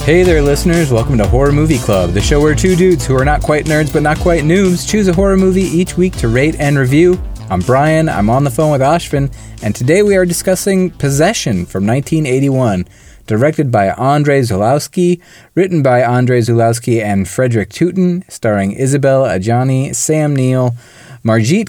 Hey there, listeners. Welcome to Horror Movie Club, the show where two dudes who are not quite nerds but not quite noobs choose a horror movie each week to rate and review. I'm Brian, I'm on the phone with Ashvin, and today we are discussing Possession from 1981, directed by Andrzej Zulawski, written by Andrzej Zulawski and Frederick Tooten, starring Isabelle Adjani, Sam Neill, Margit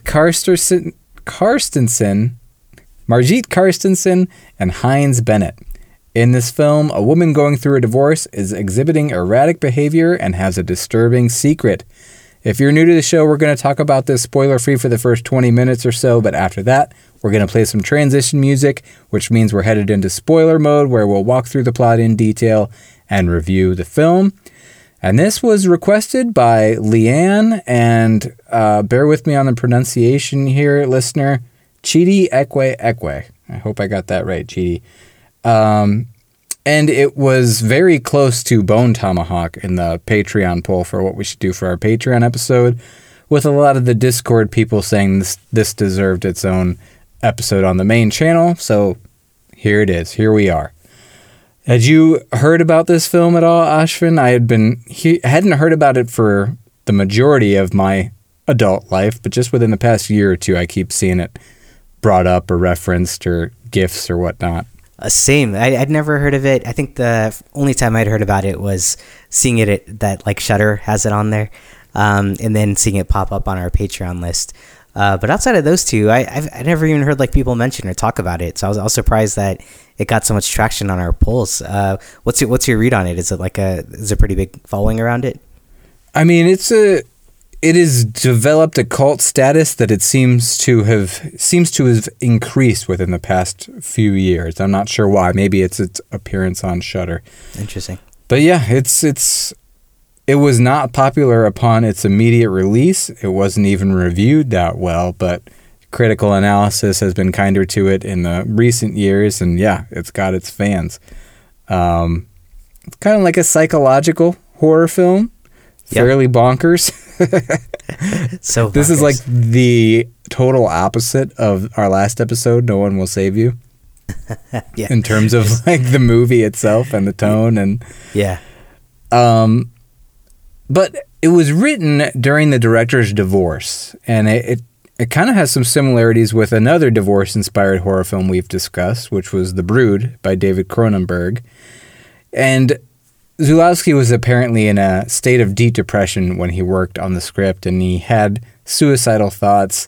Carstensen, and Heinz Bennett. In this film, a woman going through a divorce is exhibiting erratic behavior and has a disturbing secret. If you're new to the show, we're going to talk about this spoiler-free for the first 20 minutes or so, but after that, we're going to play some transition music, which means we're headed into spoiler mode, where we'll walk through the plot in detail and review the film. And this was requested by Leanne, and bear with me on the pronunciation here, listener, Chidi Ekwe. I hope I got that right, Chidi. And it was very close to Bone Tomahawk in the Patreon poll for what we should do for our Patreon episode, with a lot of the Discord people saying this deserved its own episode on the main channel. So here it is. Here we are. Had you heard about this film at all, Ashvin? I hadn't heard about it for the majority of my adult life, but just within the past year or two, I keep seeing it brought up or referenced or GIFs or whatnot. Same. I'd never heard of it. I think the only time I'd heard about it was seeing it that like Shudder has it on there, and then seeing it pop up on our Patreon list. But outside of those two, I never even heard like people mention or talk about it. So I was surprised that it got so much traction on our polls. What's your read on it? Is it is a pretty big following around it? I mean, it has developed a cult status that it seems to have increased within the past few years. I'm not sure why. Maybe it's its appearance on Shudder. Interesting. But yeah, it was not popular upon its immediate release. It wasn't even reviewed that well, but critical analysis has been kinder to it in the recent years, and yeah, it's got its fans. It's kind of like a psychological horror film. Yep. Fairly bonkers. So this is like the total opposite of our last episode, No One Will Save You. Yeah. In terms of like the movie itself and the tone and yeah. But it was written during the director's divorce, and it kind of has some similarities with another divorce-inspired horror film we've discussed, which was The Brood by David Cronenberg. And Zulawski was apparently in a state of deep depression when he worked on the script, and he had suicidal thoughts.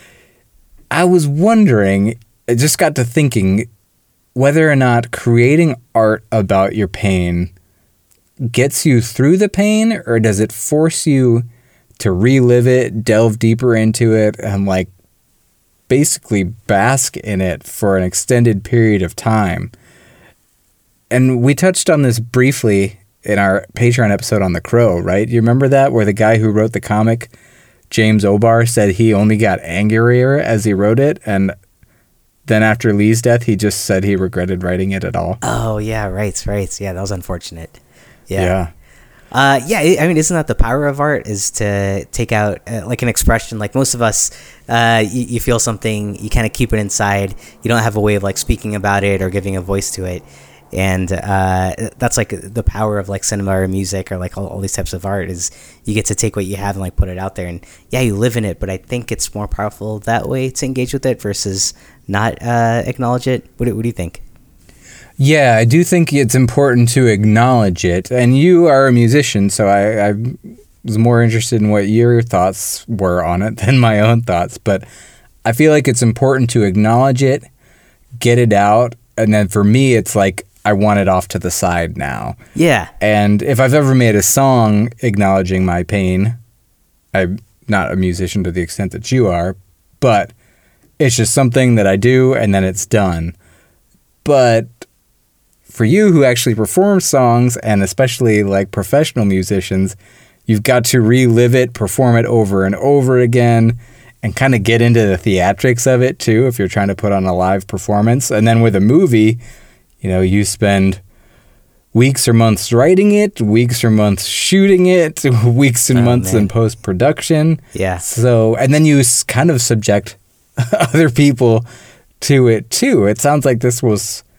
I was wondering, I just got to thinking, whether or not creating art about your pain gets you through the pain, or does it force you to relive it, delve deeper into it, and like basically bask in it for an extended period of time. And we touched on this briefly in our Patreon episode on The Crow, right? You remember that, where the guy who wrote the comic, James O'Barr, said he only got angrier as he wrote it, and then after Lee's death, he just said he regretted writing it at all. Oh, yeah, right. Yeah, that was unfortunate. Yeah. I mean, isn't that the power of art, is to take out like an expression? Like most of us, you feel something, you kind of keep it inside. You don't have a way of like speaking about it or giving a voice to it. And that's like the power of like cinema or music or like all these types of art, is you get to take what you have and like put it out there, and yeah, you live in it. But I think it's more powerful that way to engage with it versus not acknowledge it. What do you think? Yeah, I do think it's important to acknowledge it. And you are a musician, so I was more interested in what your thoughts were on it than my own thoughts. But I feel like it's important to acknowledge it, get it out, and then for me, it's like I want it off to the side now. Yeah. And if I've ever made a song acknowledging my pain, I'm not a musician to the extent that you are, but it's just something that I do and then it's done. But for you who actually perform songs, and especially like professional musicians, you've got to relive it, perform it over and over again, and kind of get into the theatrics of it too if you're trying to put on a live performance. And then with a movie, you know, you spend weeks or months writing it, weeks or months shooting it, weeks and months in post-production. Yeah. So, and then you kind of subject other people to it too. It sounds like this was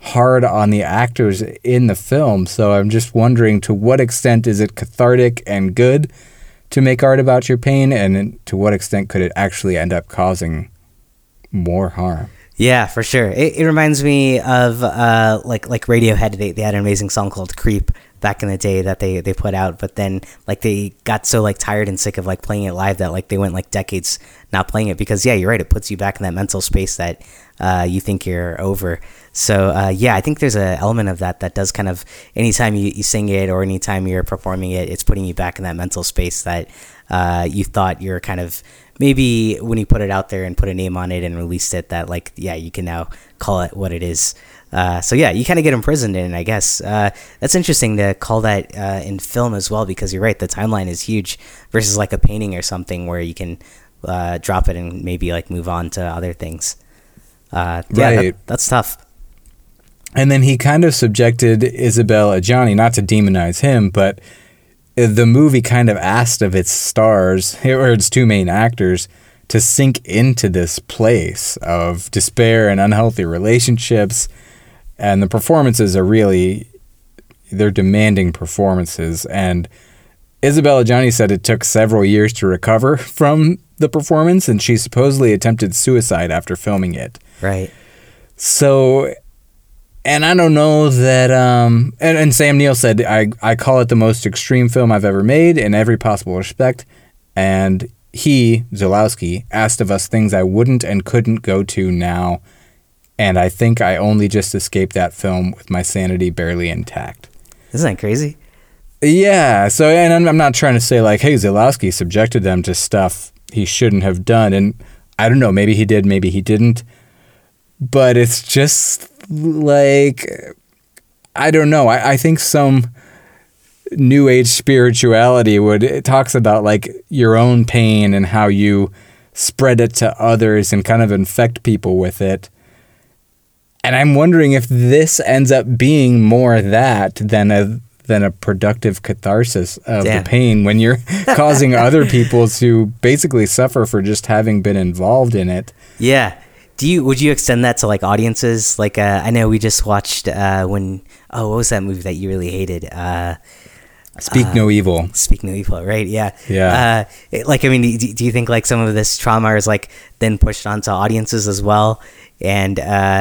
hard on the actors in the film. So I'm just wondering, to what extent is it cathartic and good to make art about your pain, and to what extent could it actually end up causing more harm? Yeah, for sure. It reminds me of like Radiohead. They had an amazing song called "Creep" back in the day that they put out, but then like they got so like tired and sick of like playing it live that like they went like decades not playing it, because yeah, you're right, it puts you back in that mental space that you think you're over. So yeah, I think there's an element of that does kind of, anytime you sing it or anytime you're performing it, it's putting you back in that mental space that you thought you're kind of, maybe when you put it out there and put a name on it and released it, that like, yeah, you can now call it what it is. So yeah, you kind of get imprisoned in it, I guess. That's interesting to call that in film as well, because you're right, the timeline is huge versus like a painting or something where you can drop it and maybe like move on to other things. Yeah, right. That's tough. And then he kind of subjected Isabelle Adjani, not to demonize him, but the movie kind of asked of its stars, or its two main actors, to sink into this place of despair and unhealthy relationships. And the performances are really, they're demanding performances. And Isabelle Adjani said it took several years to recover from the performance, and she supposedly attempted suicide after filming it. Right. So, and I don't know that, and Sam Neill said, I call it the most extreme film I've ever made in every possible respect. And he, Zulawski, asked of us things I wouldn't and couldn't go to now. And I think I only just escaped that film with my sanity barely intact. Isn't that crazy? Yeah. So, and I'm not trying to say like, hey, Zulawski subjected them to stuff he shouldn't have done. And I don't know, maybe he did, maybe he didn't. But it's just like, I don't know. I think some New Age spirituality it talks about like your own pain and how you spread it to others and kind of infect people with it. And I'm wondering if this ends up being more that than a productive catharsis of the pain, when you're causing other people to basically suffer for just having been involved in it. Yeah. Would you extend that to like audiences? Like I know we just watched what was that movie that you really hated? Speak No Evil. Speak No Evil, right? Yeah. Yeah. Like, I mean, do you think like some of this trauma is like then pushed onto audiences as well? And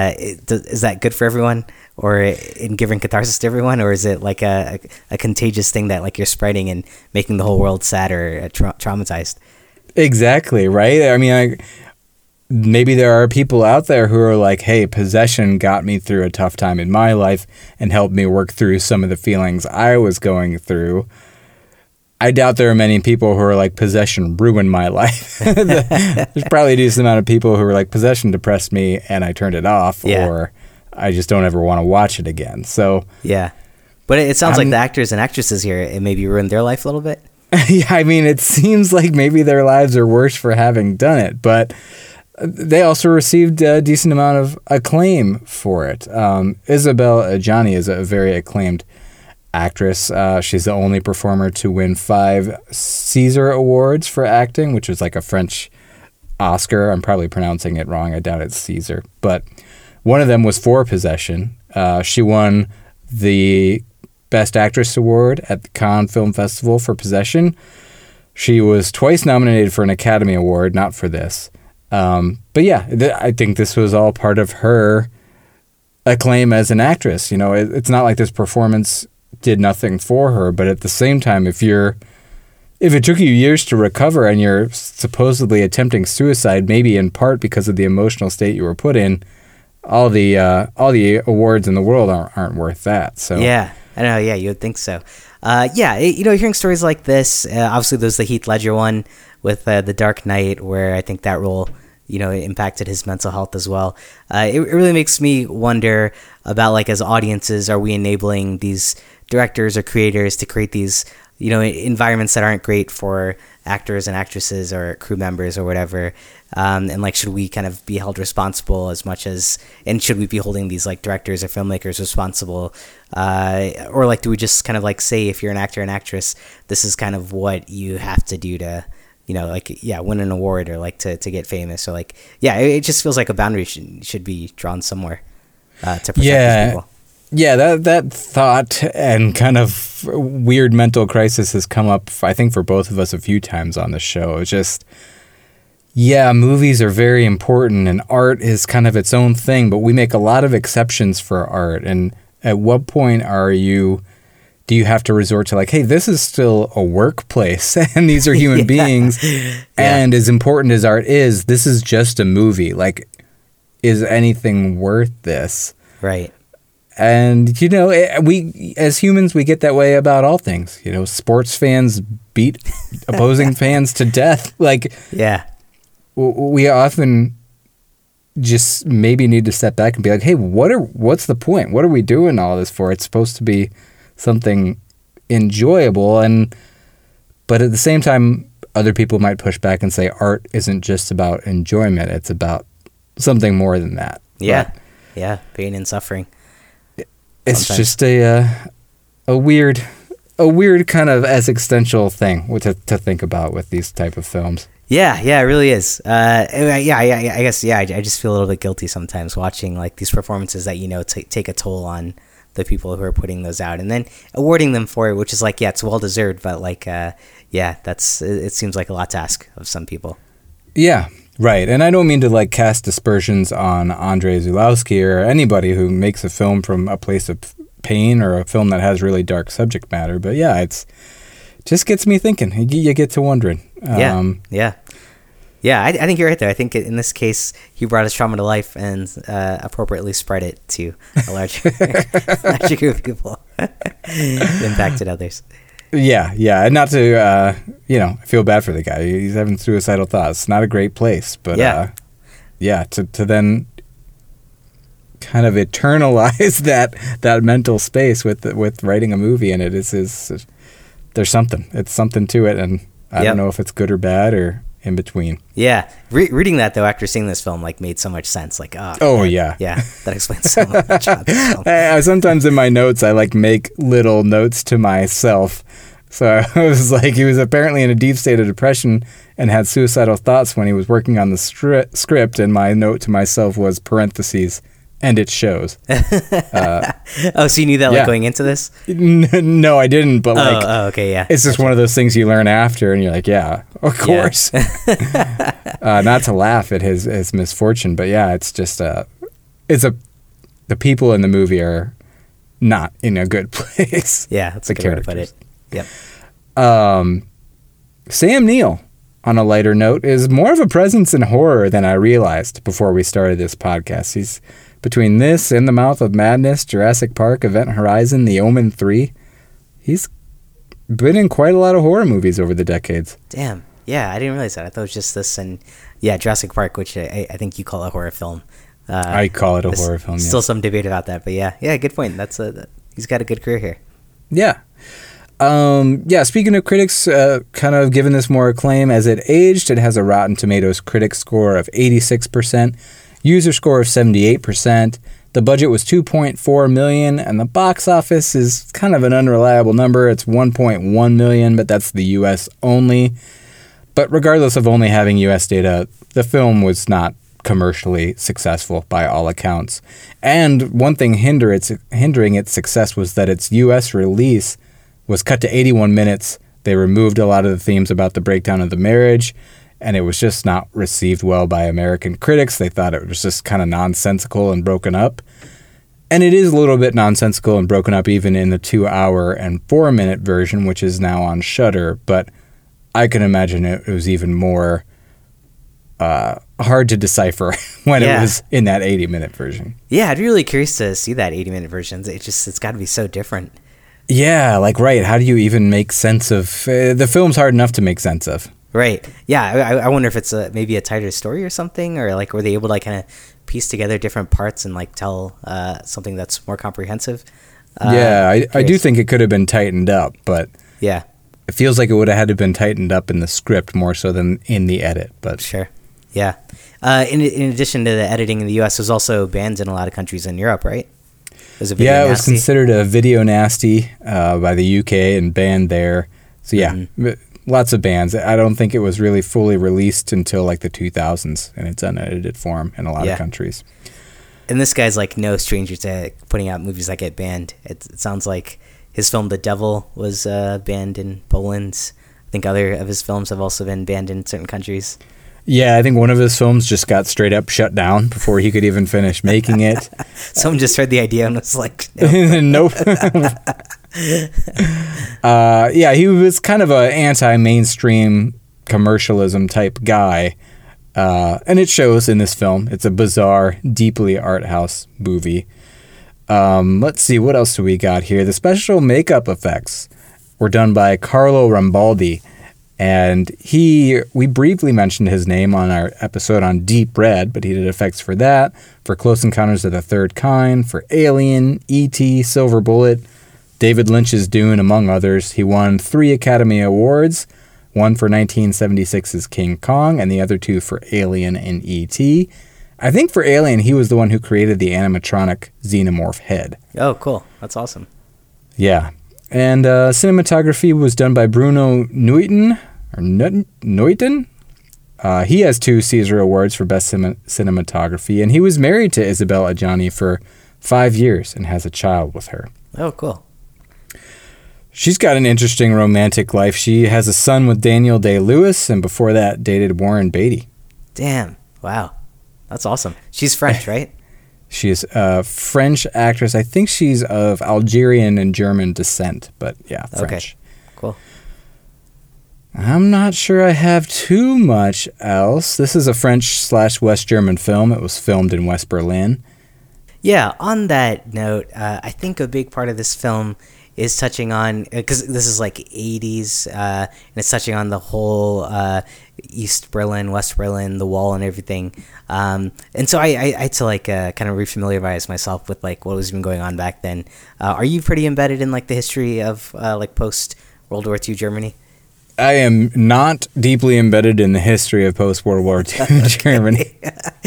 is that good for everyone, or in giving catharsis to everyone, or is it like a contagious thing that like you're spreading and making the whole world sad or traumatized? Exactly, right? I mean, maybe there are people out there who are like, hey, possession got me through a tough time in my life and helped me work through some of the feelings I was going through. I doubt there are many people who are like, possession ruined my life. There's probably a decent amount of people who are like, possession depressed me and I turned it off, or I just don't ever want to watch it again. So yeah, but it sounds like the actors and actresses here, it maybe ruined their life a little bit. Yeah, I mean, it seems like maybe their lives are worse for having done it, but they also received a decent amount of acclaim for it. Isabelle Adjani is a very acclaimed actress. She's the only performer to win 5 César Awards for acting, which is like a French Oscar. I'm probably pronouncing it wrong. I doubt it's Caesar. But one of them was for Possession. She won the Best Actress Award at the Cannes Film Festival for Possession. She was twice nominated for an Academy Award, not for this. But yeah, I think this was all part of her acclaim as an actress. You know, it's not like this performance did nothing for her, but at the same time, if it took you years to recover and you're supposedly attempting suicide, maybe in part because of the emotional state you were put in, all the awards in the world aren't worth that. So yeah, I know. Yeah, you would think so. Hearing stories like this, obviously there's the Heath Ledger one with The Dark Knight, where I think that role, impacted his mental health as well. It really makes me wonder about, like, as audiences, are we enabling these directors or creators to create these, environments that aren't great for actors and actresses or crew members or whatever? And like, should we kind of be held responsible as much as, and should we be holding these like directors or filmmakers responsible? Or like, do we just kind of like say, if you're an actor and actress, this is kind of what you have to do to, win an award or like to get famous, or like, it just feels like a boundary should be drawn somewhere. to protect these people. Yeah, that thought and kind of weird mental crisis has come up, I think, for both of us a few times on the show. It's just, yeah, movies are very important and art is kind of its own thing, but we make a lot of exceptions for art. And at what point do you have to resort to like, hey, this is still a workplace and these are human beings. And as important as art is, this is just a movie. Like, is anything worth this? Right. And, we as humans, we get that way about all things. Sports fans beat opposing fans to death. Like, yeah, we often just maybe need to step back and be like, hey, what's the point? What are we doing all this for? It's supposed to be something enjoyable. But at the same time, other people might push back and say art isn't just about enjoyment. It's about something more than that. Yeah. But yeah. Pain and suffering. It's just a weird kind of existential thing to think about with these type of films. Yeah, it really is. I guess I just feel a little bit guilty sometimes watching like these performances that take a toll on the people who are putting those out, and then awarding them for it, which is like, yeah, it's well deserved, but like, it seems like a lot to ask of some people. Yeah. Right, and I don't mean to like cast aspersions on Andrei Zulawski or anybody who makes a film from a place of pain or a film that has really dark subject matter, but yeah, it's just gets me thinking. You get to wondering. Yeah, I think you're right there. I think in this case, he brought his trauma to life and appropriately spread it to a larger group of people. Impacted others. Yeah, and not to, I feel bad for the guy. He's having suicidal thoughts. Not a great place, but to then kind of eternalize that mental space with writing a movie in it is there's something. It's something to it, and I don't know if it's good or bad or in between. Yeah, reading that though after seeing this film like made so much sense. Like, yeah, that explains so much about this film. Sometimes in my notes I like make little notes to myself. So I was like, he was apparently in a deep state of depression and had suicidal thoughts when he was working on the script. And my note to myself was parentheses, and it shows. So you knew that like going into this? No, I didn't. But okay, yeah. It's just one of those things you learn after, and you're like, yeah, of course. Not to laugh at his misfortune, but yeah, it's just the people in the movie are not in a good place. Yeah, that's a good way to put it. Yep. Sam Neill, on a lighter note, is more of a presence in horror than I realized before we started this podcast. He's between this, In the Mouth of Madness, Jurassic Park, Event Horizon, The Omen 3. He's been in quite a lot of horror movies over the decades. Damn. Yeah, I didn't realize that. I thought it was just this and, Jurassic Park, which I think you call a horror film. I call it a horror film, Still some debate about that, but yeah, good point. He's got a good career here. Yeah. Speaking of critics, kind of giving this more acclaim as it aged, it has a Rotten Tomatoes critic score of 86%, user score of 78%. The budget was $2.4 million, and the box office is kind of an unreliable number. It's $1.1 million, but that's the U.S. only. But regardless of only having U.S. data, the film was not commercially successful by all accounts. And one thing hindering its success was that its U.S. release was cut to 81 minutes. They removed a lot of the themes about the breakdown of the marriage, and it was just not received well by American critics. They thought it was just kind of nonsensical and broken up. And it is a little bit nonsensical and broken up even in the 2-hour and 4-minute version, which is now on Shudder. But I can imagine it was even more hard to decipher when it was in that 80-minute version. Yeah, I'd be really curious to see that 80-minute version. It's got to be so different. Yeah, right. How do you even make sense of... the film's hard enough to make sense of. Right. Yeah, I wonder if it's maybe a tighter story or something, or like were they able to kind of piece together different parts and like tell something that's more comprehensive? I do think it could have been tightened up, but yeah, it feels like it would have had to been tightened up in the script more so than in the edit. But sure. Yeah. In addition to the editing in the U.S., it was also banned in a lot of countries in Europe, right? It was considered a video nasty by the UK and banned there. So yeah, lots of bans. I don't think it was really fully released until like the 2000s in its unedited form in a lot of countries. And this guy's like no stranger to putting out movies that get banned. It sounds like his film The Devil was banned in Poland. I think other of his films have also been banned in certain countries. Yeah, I think one of his films just got straight up shut down before he could even finish making it. Someone just heard the idea and was like, nope. Yeah, he was kind of an anti-mainstream commercialism type guy. And it shows in this film. It's a bizarre, deeply art house movie. Let's see, what else do we got here? The special makeup effects were done by Carlo Rambaldi. And we briefly mentioned his name on our episode on Deep Red, but he did effects for that, for Close Encounters of the Third Kind, for Alien, E.T., Silver Bullet, David Lynch's Dune, among others. He won 3 Academy Awards, one for 1976's King Kong, and the other 2 for Alien and E.T. I think for Alien, he was the one who created the animatronic xenomorph head. Oh, cool. That's awesome. Yeah. And cinematography was done by Bruno Nuiten. He has 2 Caesar Awards for Best Cinematography, and he was married to Isabelle Adjani for 5 years and has a child with her. Oh, cool. She's got an interesting romantic life. She has a son with Daniel Day-Lewis, and before that dated Warren Beatty. Damn. Wow. That's awesome. She's French, right? She is a French actress. I think she's of Algerian and German descent, but yeah, French. Okay, cool. I'm not sure I have too much else. This is a French/West German film. It was filmed in West Berlin. Yeah, on that note, I think a big part of this film is touching on, because this is like 80s, and it's touching on the whole East Berlin, West Berlin, the wall and everything. And so I had to like kind of refamiliarize myself with like what was even going on back then. Are you pretty embedded in like the history of like post World War II Germany? I am not deeply embedded in the history of post-World War II Germany.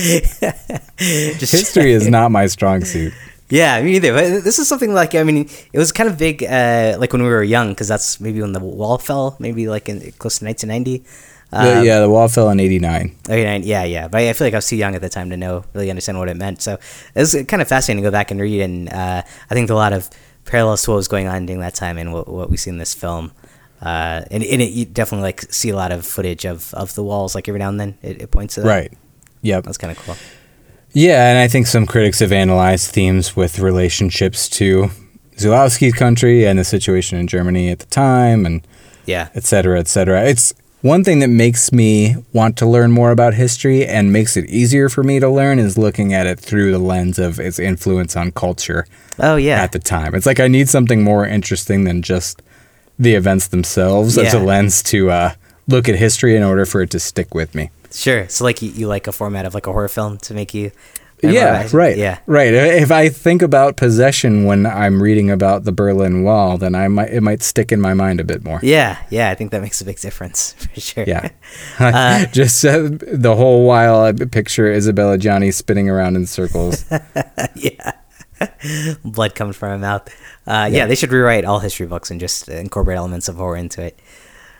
History is not my strong suit. Yeah, me neither. But this is something like, I mean, it was kind of big like when we were young, because that's maybe when the wall fell, maybe like in close to 1990. The wall fell in 89. 89, yeah. But I feel like I was too young at the time to really understand what it meant. So it was kind of fascinating to go back and read, and I think a lot of parallels to what was going on during that time and what we see in this film. And you definitely like see a lot of footage of the walls, like every now and then it points to that. Right. Yep. That's kind of cool. Yeah, and I think some critics have analyzed themes with relationships to Zulawski's country and the situation in Germany at the time, and et cetera, et cetera. It's one thing that makes me want to learn more about history and makes it easier for me to learn is looking at it through the lens of its influence on culture. Oh, yeah. At the time. It's like I need something more interesting than just the events themselves as a lens to look at history in order for it to stick with me. Sure. So like you like a format of like a horror film to make you... Yeah, right. Yeah, right. If I think about possession when I'm reading about the Berlin Wall, then it might stick in my mind a bit more. Yeah. I think that makes a big difference for sure. Yeah, just the whole while I picture Isabelle Adjani spinning around in circles. Yeah, blood comes from her mouth. Yeah, they should rewrite all history books and just incorporate elements of horror into it.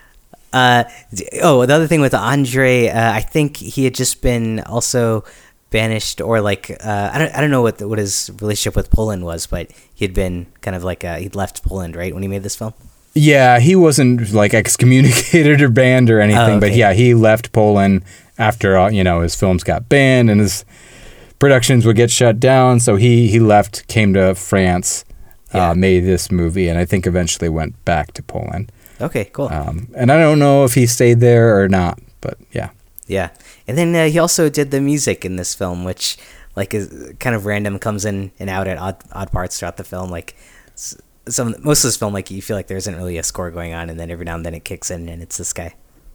The other thing with Andre, I think he had just been also banished, or like I don't know what his relationship with Poland was, but he had been kind of like he'd left Poland, right, when he made this film. Yeah, he wasn't like excommunicated or banned or anything, but yeah, he left Poland after his films got banned and his productions would get shut down. So he left, came to France, made this movie, and I think eventually went back to Poland. Okay, cool. And I don't know if he stayed there or not, but yeah. Yeah, and then he also did the music in this film, which like is kind of random, comes in and out at odd parts throughout the film. Like most of this film, like you feel like there isn't really a score going on, and then every now and then it kicks in, and it's this guy.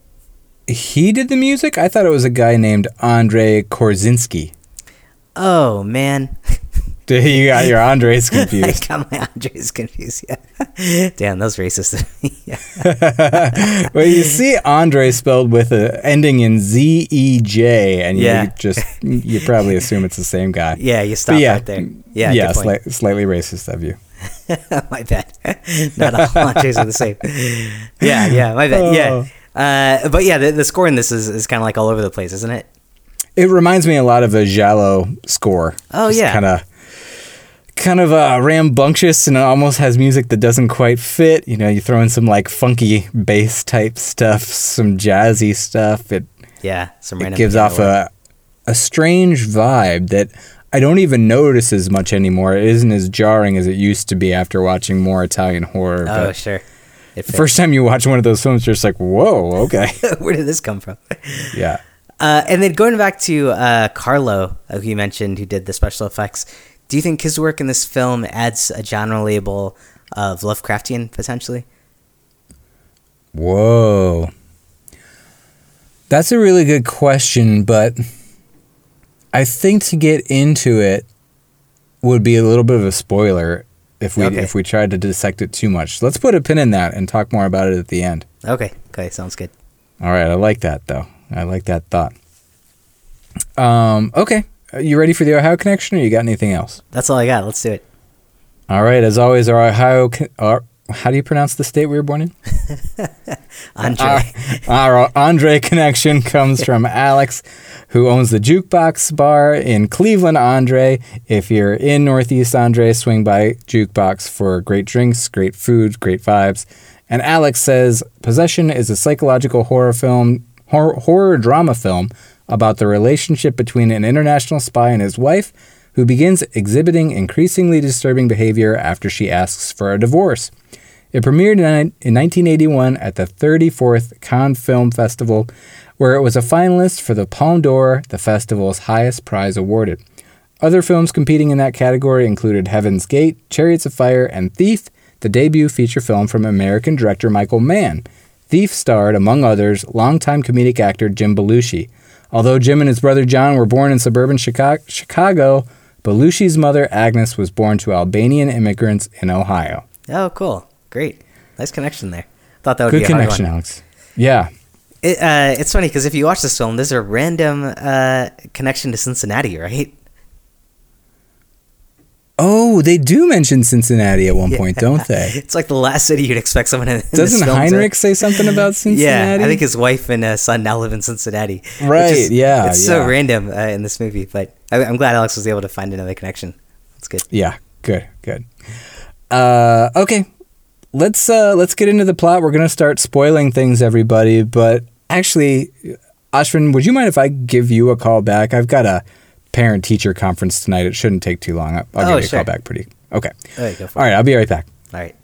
He did the music? I thought it was a guy named Andrei Korzinski. Oh man. You got your Andres confused. I got my Andres confused, yeah. Damn, that was racist of me. Well, you see Andre spelled with an ending in Z-E-J, and you probably assume it's the same guy. Yeah, you stop right there. Yeah, slightly racist of you. My bad. Not all Andres are the same. Yeah, my bad. Yeah. But yeah, the score in this is kind of like all over the place, isn't it? It reminds me a lot of a Giallo score. Oh, Just yeah. Kind of rambunctious, and it almost has music that doesn't quite fit. You know, you throw in some like funky bass type stuff, some jazzy stuff. It gives off a strange vibe that I don't even notice as much anymore. It isn't as jarring as it used to be after watching more Italian horror. Oh, sure. The first time you watch one of those films, you're just like, whoa, okay. Where did this come from? Yeah. And then going back to Carlo, who you mentioned, who did the special effects, do you think his work in this film adds a genre label of Lovecraftian, potentially? Whoa. That's a really good question, but I think to get into it would be a little bit of a spoiler if we tried to dissect it too much. So let's put a pin in that and talk more about it at the end. Okay, sounds good. All right, I like that, though. I like that thought. Okay. You ready for the Ohio Connection, or you got anything else? That's all I got. Let's do it. All right. As always, our Ohio... how do you pronounce the state we were born in? Andre. Our Andre connection comes from Alex, who owns the Jukebox Bar in Cleveland. Andre, if you're in Northeast Andre, swing by Jukebox for great drinks, great food, great vibes. And Alex says, Possession is a psychological horror drama film about the relationship between an international spy and his wife, who begins exhibiting increasingly disturbing behavior after she asks for a divorce. It premiered in 1981 at the 34th Cannes Film Festival, where it was a finalist for the Palme d'Or, the festival's highest prize awarded. Other films competing in that category included Heaven's Gate, Chariots of Fire, and Thief, the debut feature film from American director Michael Mann. Thief starred, among others, longtime comedic actor Jim Belushi. Although Jim and his brother John were born in suburban Chicago, Belushi's mother, Agnes, was born to Albanian immigrants in Ohio. Oh, cool. Great. Nice connection there. Thought that would Good be a hard connection, one. Alex. Yeah. It's funny because if you watch this film, there's a random connection to Cincinnati, right? Oh, they do mention Cincinnati at one point, don't they? It's like the last city you'd expect someone in Doesn't this film Heinrich say something about Cincinnati? Yeah, I think his wife and son now live in Cincinnati. Right, yeah. It's so random in this movie, but I'm glad Alex was able to find another connection. That's good. Yeah, good. Okay, let's get into the plot. We're going to start spoiling things, everybody, but actually, Ashwin, would you mind if I give you a call back? I've got a parent-teacher conference tonight. It shouldn't take too long. I'll give you a call back pretty... Okay. All right, go for it. All right, I'll be right back. All right.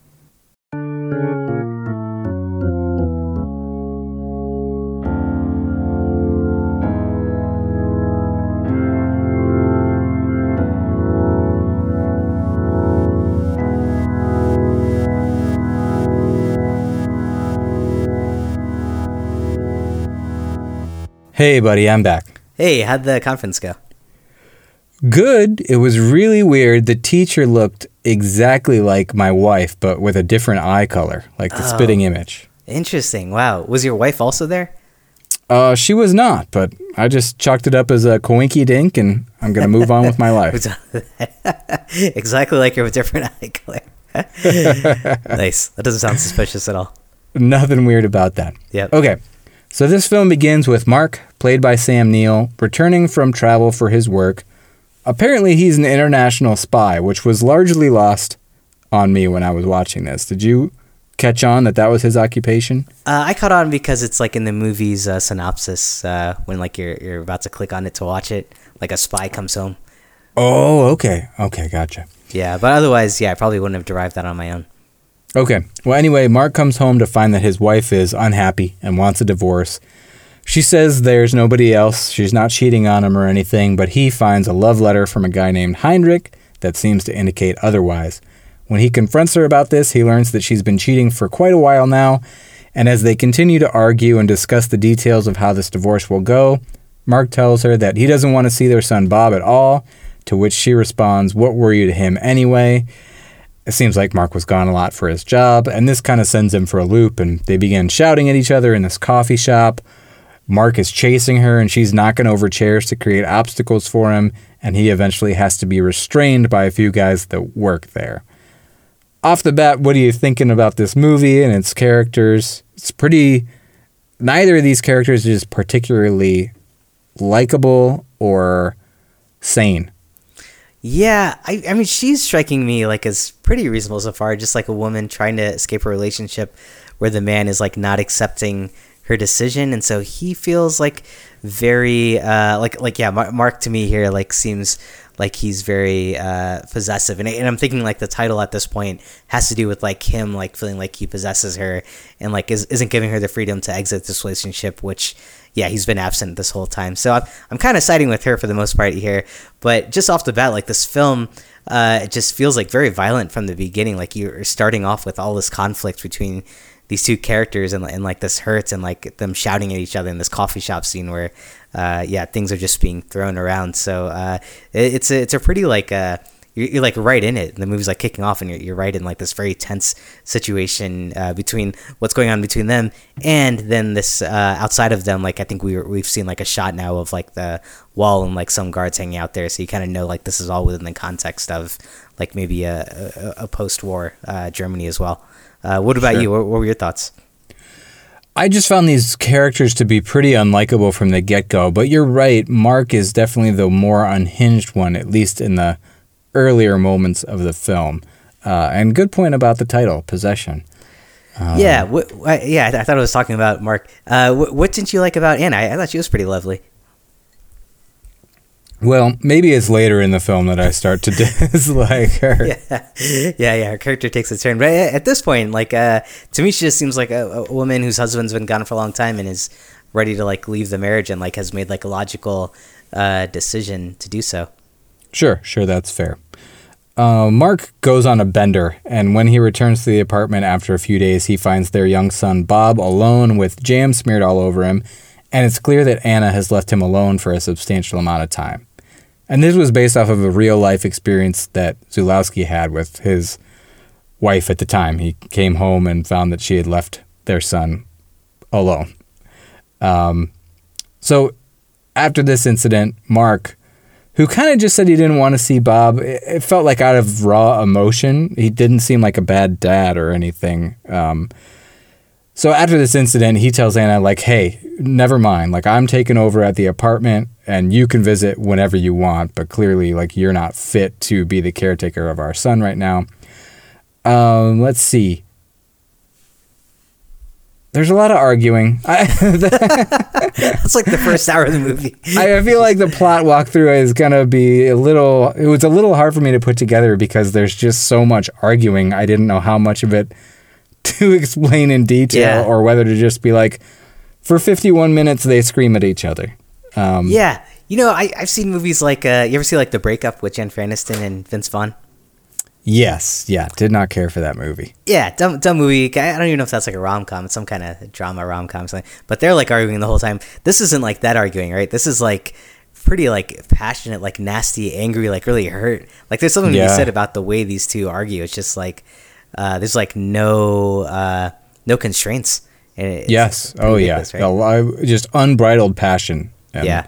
Hey, buddy, I'm back. Hey, how'd the conference go? Good. It was really weird. The teacher looked exactly like my wife, but with a different eye color, like the spitting image. Interesting. Wow. Was your wife also there? She was not, but I just chalked it up as a coinky dink, and I'm going to move on with my life. Exactly like you're with different eye color. Nice. That doesn't sound suspicious at all. Nothing weird about that. Yep. Okay. So this film begins with Mark, played by Sam Neill, returning from travel for his work. Apparently, he's an international spy, which was largely lost on me when I was watching this. Did you catch on that was his occupation? I caught on because it's like in the movie's synopsis when like you're about to click on it to watch it, like a spy comes home. Oh, okay. Okay, gotcha. Yeah, but otherwise, I probably wouldn't have derived that on my own. Okay. Well, anyway, Mark comes home to find that his wife is unhappy and wants a divorce. She says there's nobody else. She's not cheating on him or anything, but he finds a love letter from a guy named Heinrich that seems to indicate otherwise. When he confronts her about this, he learns that she's been cheating for quite a while now, and as they continue to argue and discuss the details of how this divorce will go, Mark tells her that he doesn't want to see their son Bob at all, to which she responds, "What were you to him anyway?" It seems like Mark was gone a lot for his job, and this kind of sends him for a loop, and they begin shouting at each other in this coffee shop. Mark is chasing her, and she's knocking over chairs to create obstacles for him, and he eventually has to be restrained by a few guys that work there. Off the bat, what are you thinking about this movie and its characters? Neither of these characters is particularly likable or sane. Yeah, I mean, she's striking me like as pretty reasonable so far, just like a woman trying to escape a relationship where the man is like not accepting her decision, and so he feels like very Mark to me here like seems like he's very possessive, and I'm thinking like the title at this point has to do with like him like feeling like he possesses her and like isn't giving her the freedom to exit this relationship, which he's been absent this whole time. So I'm kind of siding with her for the most part here, but just off the bat, like this film it just feels like very violent from the beginning. Like you're starting off with all this conflict between these two characters and like this hurts and like them shouting at each other in this coffee shop scene where things are just being thrown around. So it's a pretty like you're like right in it. The movie's like kicking off and you're right in like this very tense situation between what's going on between them and then this outside of them. Like I think we've seen like a shot now of like the wall and like some guards hanging out there, so you kind of know like this is all within the context of like maybe a post-war Germany as well. What about you? What were your thoughts? I just found these characters to be pretty unlikable from the get-go, but you're right, Mark is definitely the more unhinged one, at least in the earlier moments of the film. And good point about the title, Possession. I thought I was talking about Mark. What didn't you like about Anna? I thought she was pretty lovely. Well, maybe it's later in the film that I start to dislike her. Her character takes a turn. But at this point, like, to me, she just seems like a woman whose husband's been gone for a long time and is ready to, like, leave the marriage and, like, has made, like, a logical decision to do so. Sure, that's fair. Mark goes on a bender, and when he returns to the apartment after a few days, he finds their young son, Bob, alone with jam smeared all over him, and it's clear that Anna has left him alone for a substantial amount of time. And this was based off of a real-life experience that Zulawski had with his wife at the time. He came home and found that she had left their son alone. So after this incident, Mark, who kind of just said he didn't want to see Bob, it felt like out of raw emotion. He didn't seem like a bad dad or anything. So after this incident, he tells Anna, like, hey, never mind. Like, I'm taking over at the apartment, and you can visit whenever you want, but clearly, like, you're not fit to be the caretaker of our son right now. Let's see. There's a lot of arguing. That's like the first hour of the movie. I feel like the plot walkthrough is going to be it was a little hard for me to put together because there's just so much arguing. I didn't know how much of it to explain in detail or whether to just be like, for 51 minutes, they scream at each other. You know, I've seen movies like, you ever see like The Breakup with Jennifer Aniston and Vince Vaughn? Yes. Yeah. Did not care for that movie. Yeah. Dumb movie. I don't even know if that's like a rom-com. It's some kind of drama rom-com. Something. But they're like arguing the whole time. This isn't like that arguing, right? This is like pretty like passionate, like nasty, angry, like really hurt. Like there's something to be said about the way these two argue. It's just like, there's like no constraints. Yes. Oh yeah. Right? Just unbridled passion. And,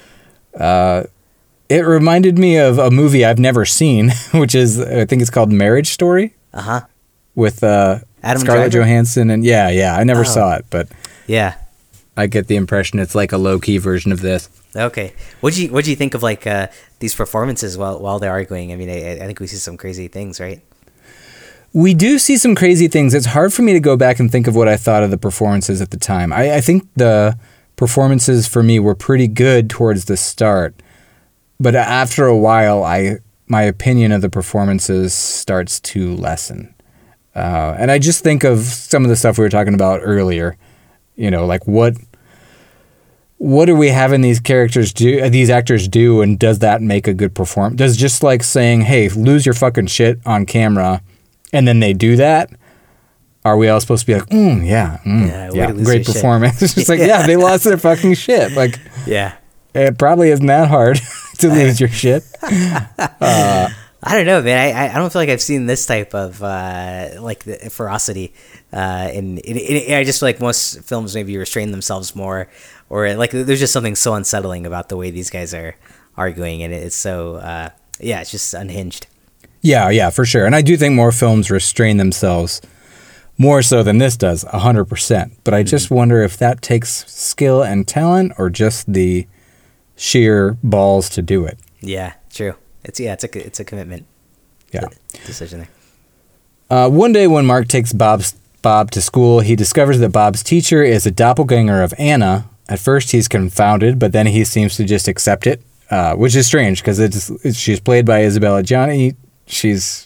it reminded me of a movie I've never seen, which is, I think it's called Marriage Story. With Adam Scarlett Johansson. And I never saw it, but I get the impression it's like a low-key version of this. Okay. What'd you think of like these performances while they're arguing? I mean, I think we see some crazy things, right? We do see some crazy things. It's hard for me to go back and think of what I thought of the performances at the time. I think the performances for me were pretty good towards the start. But after a while, my opinion of the performances starts to lessen. And I just think of some of the stuff we were talking about earlier. You know, like what are we having these actors do, and does that make a good performance? Does just like saying, hey, lose your fucking shit on camera, and then they do that? Are we all supposed to be like, great performance? It's just like, they lost their fucking shit. Like, it probably isn't that hard to lose your shit. I don't know, man. I don't feel like I've seen this type of like the ferocity. I just feel like most films maybe restrain themselves more, or like there's just something so unsettling about the way these guys are arguing, and it's so it's just unhinged. Yeah, for sure. And I do think more films restrain themselves more so than this does, 100%. But I just wonder if that takes skill and talent or just the sheer balls to do it. Yeah, true. It's a commitment. Yeah. Decision there. One day when Mark takes Bob to school, he discovers that Bob's teacher is a doppelganger of Anna. At first, he's confounded, but then he seems to just accept it, which is strange because she's played by Isabella Gianni. She's,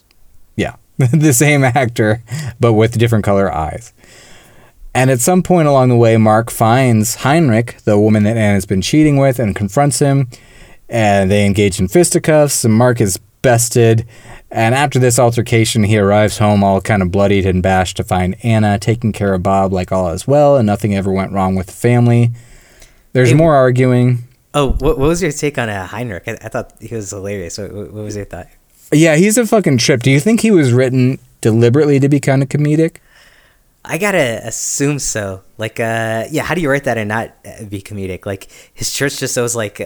the same actor, but with different color eyes. And at some point along the way, Mark finds Heinrich, the woman that Anna's been cheating with, and confronts him. And they engage in fisticuffs, and Mark is bested. And after this altercation, he arrives home all kind of bloodied and bashed to find Anna taking care of Bob like all is well, and nothing ever went wrong with the family. There's more arguing. Oh, what was your take on Heinrich? I thought he was hilarious. What was your thought? Yeah, he's a fucking trip. Do you think he was written deliberately to be kind of comedic? I gotta assume so. Like, how do you write that and not be comedic? Like, his shirt just shows like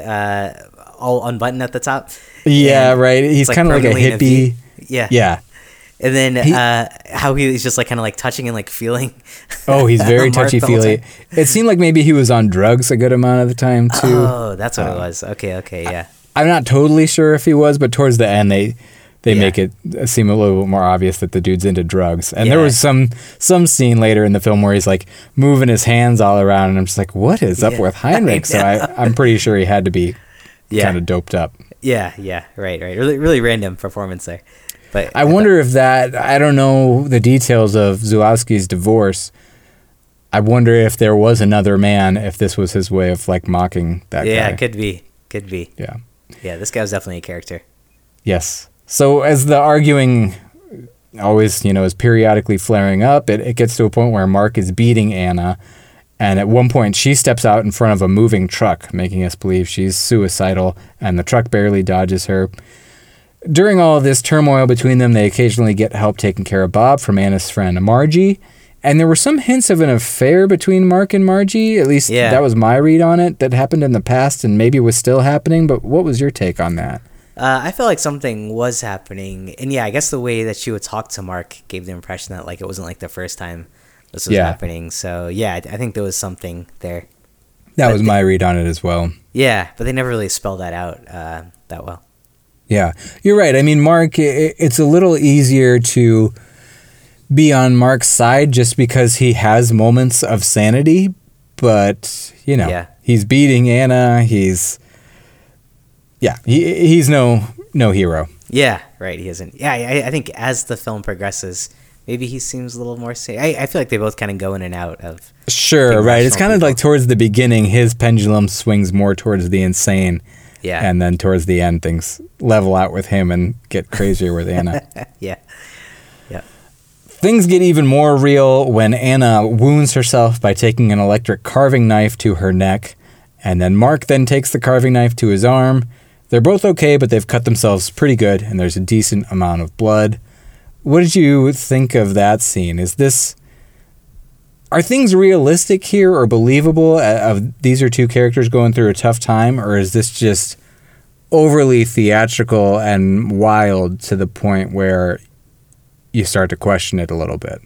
all unbuttoned at the top. Yeah, right. He's like kind of like a hippie. Yeah. And then how he's just like kind of like touching and like feeling. Oh, he's very touchy-feely. It seemed like maybe he was on drugs a good amount of the time too. Oh, that's what it was. Okay, yeah. I'm not totally sure if he was, but towards the end they make it seem a little bit more obvious that the dude's into drugs. And there was some scene later in the film where he's like moving his hands all around, and I'm just like, what is up with Heinrich? So I'm pretty sure he had to be kind of doped up. Yeah, right. Really random performance there. But I wonder if I don't know the details of Zulawski's divorce. I wonder if there was another man, if this was his way of like mocking that guy. Yeah, could be. Yeah. Yeah, this guy was definitely a character. Yes. So as the arguing always, is periodically flaring up, it gets to a point where Mark is beating Anna. And at one point, she steps out in front of a moving truck, making us believe she's suicidal, and the truck barely dodges her. During all of this turmoil between them, they occasionally get help taking care of Bob from Anna's friend Margie. And there were some hints of an affair between Mark and Margie. At least that was my read on it. That happened in the past and maybe was still happening. But what was your take on that? I felt like something was happening. And I guess the way that she would talk to Mark gave the impression that like it wasn't like the first time this was happening. So, I think there was something there. That was my read on it as well. Yeah, but they never really spelled that out that well. Yeah, you're right. I mean, Mark, it's a little easier to be on Mark's side just because he has moments of sanity, but he's beating Anna. He's no hero. Yeah, right. He isn't. Yeah, I think as the film progresses, maybe he seems a little more sane. I feel like they both kind of go in and out of. Sure, right. It's kind of like towards the beginning, his pendulum swings more towards the insane. Yeah. And then towards the end, things level out with him and get crazier with Anna. Yeah. Things get even more real when Anna wounds herself by taking an electric carving knife to her neck. And then Mark then takes the carving knife to his arm. They're both okay, but they've cut themselves pretty good, and there's a decent amount of blood. What did you think of that scene? Are things realistic here or believable? These are two characters going through a tough time, or is this just overly theatrical and wild to the point where you start to question it a little bit?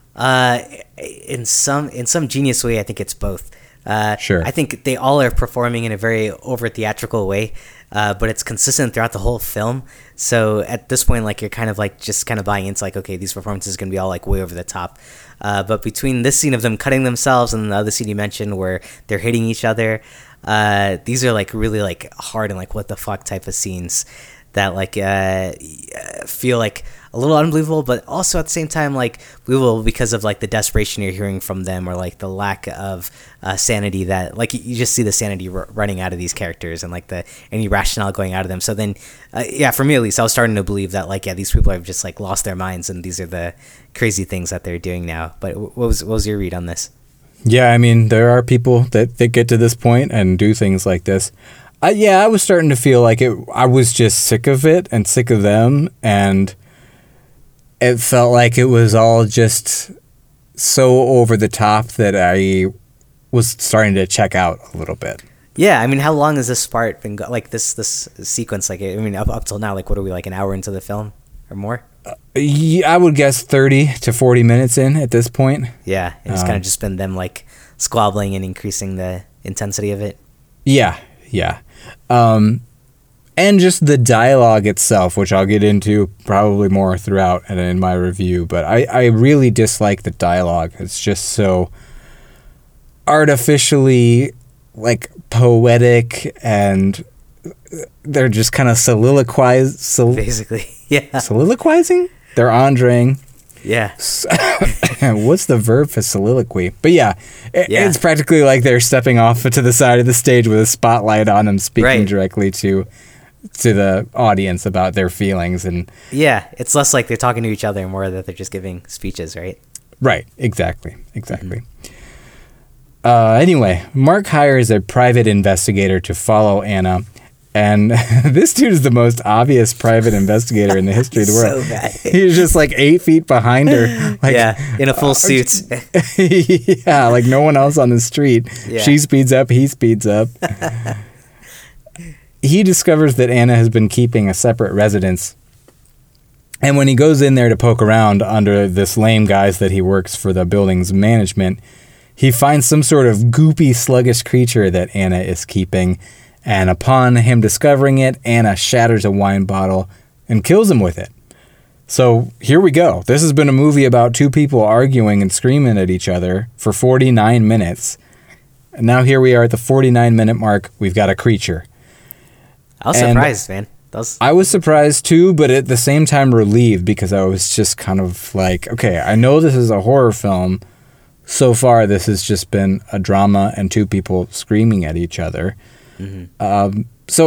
In some genius way, I think it's both. Sure. I think they all are performing in a very over theatrical way, but it's consistent throughout the whole film. So at this point, like, you're kind of like just kind of buying into like, okay, these performances are going to be all like way over the top. But between this scene of them cutting themselves and the other scene you mentioned where they're hitting each other, these are like really like hard and like what the fuck type of scenes that like feel like a little unbelievable, but also at the same time like believable because of like the desperation you're hearing from them, or like the lack of sanity that like you just see the sanity running out of these characters and like any rationale going out of them. So then for me at least, I was starting to believe that like these people have just like lost their minds and these are the crazy things that they're doing now. But what was your read on this? Yeah, I mean, there are people that get to this point and do things like this. I was starting to feel like I was just sick of it and sick of them, and it felt like it was all just so over the top that I was starting to check out a little bit. Yeah, I mean, how long has this part been like this sequence? Like, I mean, up till now, like, what are we, like an hour into the film or more? I would guess 30 to 40 minutes in at this point. Yeah, it's kind of just been them like squabbling and increasing the intensity of it. Yeah. And just the dialogue itself, which I'll get into probably more throughout and in my review. But I really dislike the dialogue. It's just so artificially, like, poetic, and they're just kind of basically, yeah. Soliloquizing? They're andreing. Yeah. What's the verb for soliloquy? But yeah, it's practically like they're stepping off to the side of the stage with a spotlight on them, speaking directly to the audience about their feelings. And yeah, it's less like they're talking to each other and more that they're just giving speeches, right? Right, exactly. Anyway, Mark hires a private investigator to follow Anna, and this dude is the most obvious private investigator in the history of the world. So bad. He's just like 8 feet behind her. Like, yeah, in a full suit. Yeah, like no one else on the street. Yeah. She speeds up, he speeds up. He discovers that Anna has been keeping a separate residence. And when he goes in there to poke around under this lame guise that he works for the building's management, he finds some sort of goopy, sluggish creature that Anna is keeping. And upon him discovering it, Anna shatters a wine bottle and kills him with it. So here we go. This has been a movie about two people arguing and screaming at each other for 49 minutes. And now here we are at the 49-minute mark. We've got a creature. I was surprised, man. I was surprised too, but at the same time relieved, because I was just kind of like, okay, I know this is a horror film. So far, this has just been a drama and two people screaming at each other. Mm-hmm. So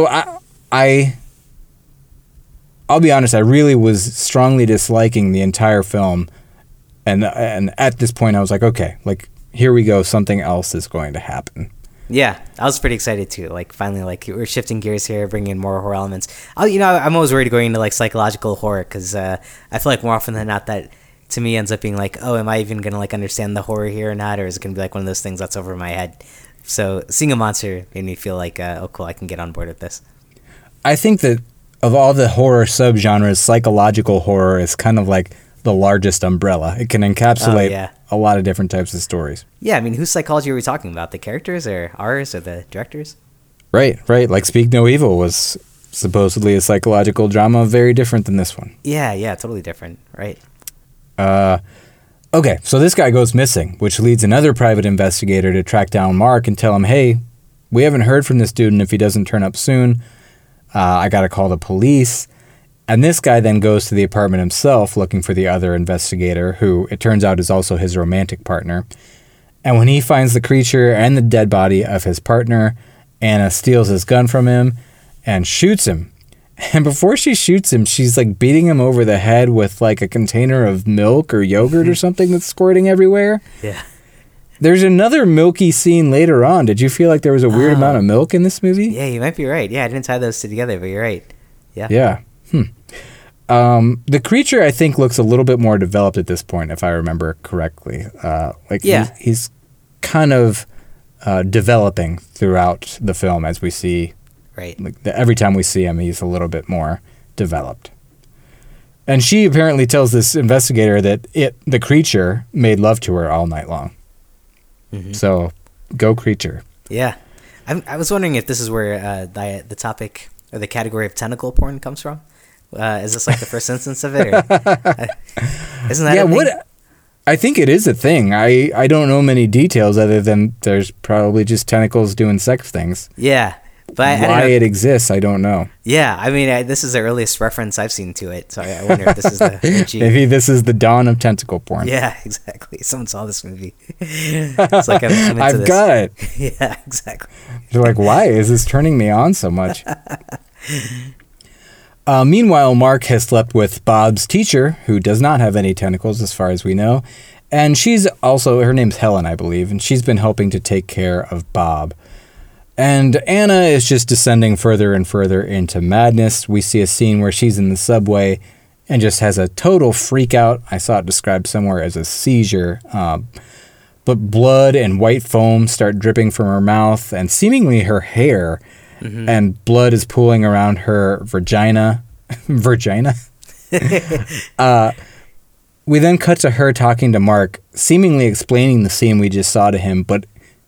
I'll be honest, I really was strongly disliking the entire film. And at this point, I was like, okay, like, here we go. Something else is going to happen. Yeah, I was pretty excited too. Like, finally, like, we're shifting gears here, bringing in more horror elements. I'm always worried going into like psychological horror, because I feel like more often than not that to me ends up being like, oh, am I even gonna like understand the horror here or not, or is it gonna be like one of those things that's over my head? So seeing a monster made me feel like, oh, cool, I can get on board with this. I think that of all the horror subgenres, psychological horror is kind of like the largest umbrella. It can encapsulate a lot of different types of stories. Yeah, I mean, whose psychology are we talking about? The characters, or ours, or the directors? Right. Like Speak No Evil was supposedly a psychological drama, very different than this one. Yeah, totally different, right? Okay, so this guy goes missing, which leads another private investigator to track down Mark and tell him, hey, we haven't heard from this dude, and if he doesn't turn up soon, I gotta call the police. And this guy then goes to the apartment himself looking for the other investigator, who it turns out is also his romantic partner. And when he finds the creature and the dead body of his partner, Anna steals his gun from him and shoots him. And before she shoots him, she's like beating him over the head with like a container of milk or yogurt or something that's squirting everywhere. Yeah. There's another milky scene later on. Did you feel like there was a weird amount of milk in this movie? Yeah, you might be right. Yeah, I didn't tie those two together, but you're right. Yeah. Yeah. The creature, I think, looks a little bit more developed at this point, if I remember correctly. He's kind of developing throughout the film as we see. Right. Like every time we see him, he's a little bit more developed. And she apparently tells this investigator that the creature made love to her all night long. Mm-hmm. So, go creature. Yeah. I was wondering if this is where the topic or the category of tentacle porn comes from. Is this like the first instance of it? Or, isn't that a thing? I think it is a thing. I don't know many details other than there's probably just tentacles doing sex things. Yeah. But why it exists, I don't know. Yeah, I mean, this is the earliest reference I've seen to it, so I wonder if this is the OG. Maybe this is the dawn of tentacle porn. Yeah, exactly. Someone saw this movie. It's like I'm into I've this. got it. Yeah, exactly. You're like, why is this turning me on so much? Meanwhile, Mark has slept with Bob's teacher, who does not have any tentacles as far as we know. And her name's Helen, I believe, and she's been helping to take care of Bob. And Anna is just descending further and further into madness. We see a scene where she's in the subway and just has a total freak out. I saw it described somewhere as a seizure. But blood and white foam start dripping from her mouth and seemingly her hair. Mm-hmm. And blood is pooling around her vagina. Virginia? We then cut to her talking to Mark, seemingly explaining the scene we just saw to him, but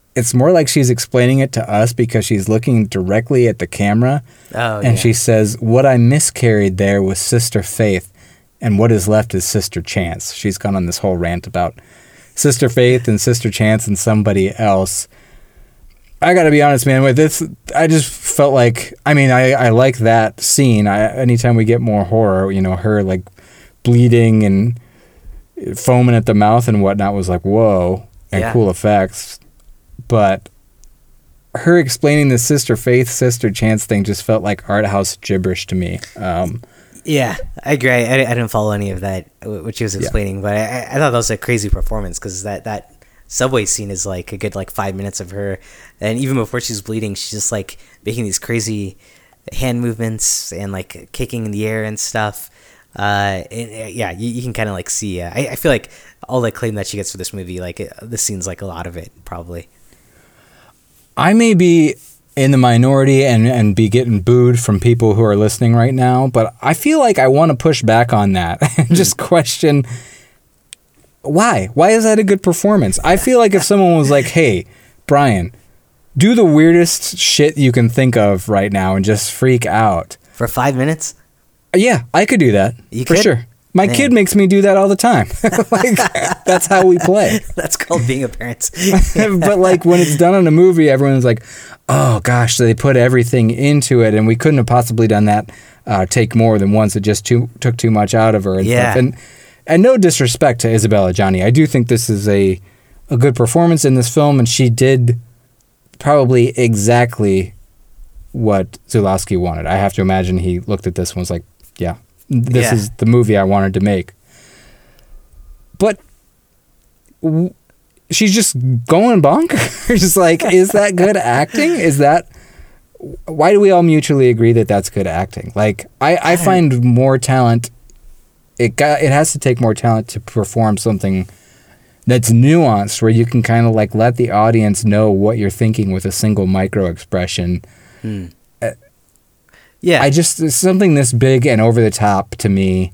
it's more like she's explaining it to us because she's looking directly at the camera. Oh, and yeah. she says, what I miscarried there was Sister Faith, and what is left is Sister Chance. She's gone on this whole rant about Sister Faith and Sister Chance and somebody else. I gotta be honest, man, with this, I just felt like, I mean, I like that scene. Anytime we get more horror, you know, her like bleeding and foaming at the mouth and whatnot was like, whoa, and Yeah. cool effects. But her explaining the Sister Faith, Sister Chance thing just felt like art house gibberish to me. Yeah, I agree. I didn't follow any of that, what she was explaining, but I thought that was a crazy performance because that subway scene is like a good like 5 minutes of her, and even before she's bleeding, she's just like making these crazy hand movements and like kicking in the air and stuff. Yeah, you can kind of like see. I feel like all the acclaim that she gets for this movie, like this scene's like a lot of it, probably. I may be in the minority and be getting booed from people who are listening right now, but I feel like I want to push back on that and just question why? Why is that a good performance? I feel like if someone was like, hey, Brian, do the weirdest shit you can think of right now and just freak out. For 5 minutes? Yeah, I could do that. You for could? sure. My Man. kid makes me do that all the time. Like, that's how we play. That's called being a parent. But like when it's done in a movie, everyone's like, oh gosh, they put everything into it and we couldn't have possibly done that take more than once. It just took too much out of her and Yeah. stuff. And no disrespect to Isabella Gianni. I do think this is a good performance in this film, and she did probably exactly what Zulawski wanted. I have to imagine he looked at this and was like, yeah, this is the movie I wanted to make. But she's just going bonkers. Like, is that good acting? Why do we all mutually agree that that's good acting? Like, I find more talent. It has to take more talent to perform something that's nuanced, where you can kind of like let the audience know what you're thinking with a single micro expression. Yeah. It's something this big and over the top to me.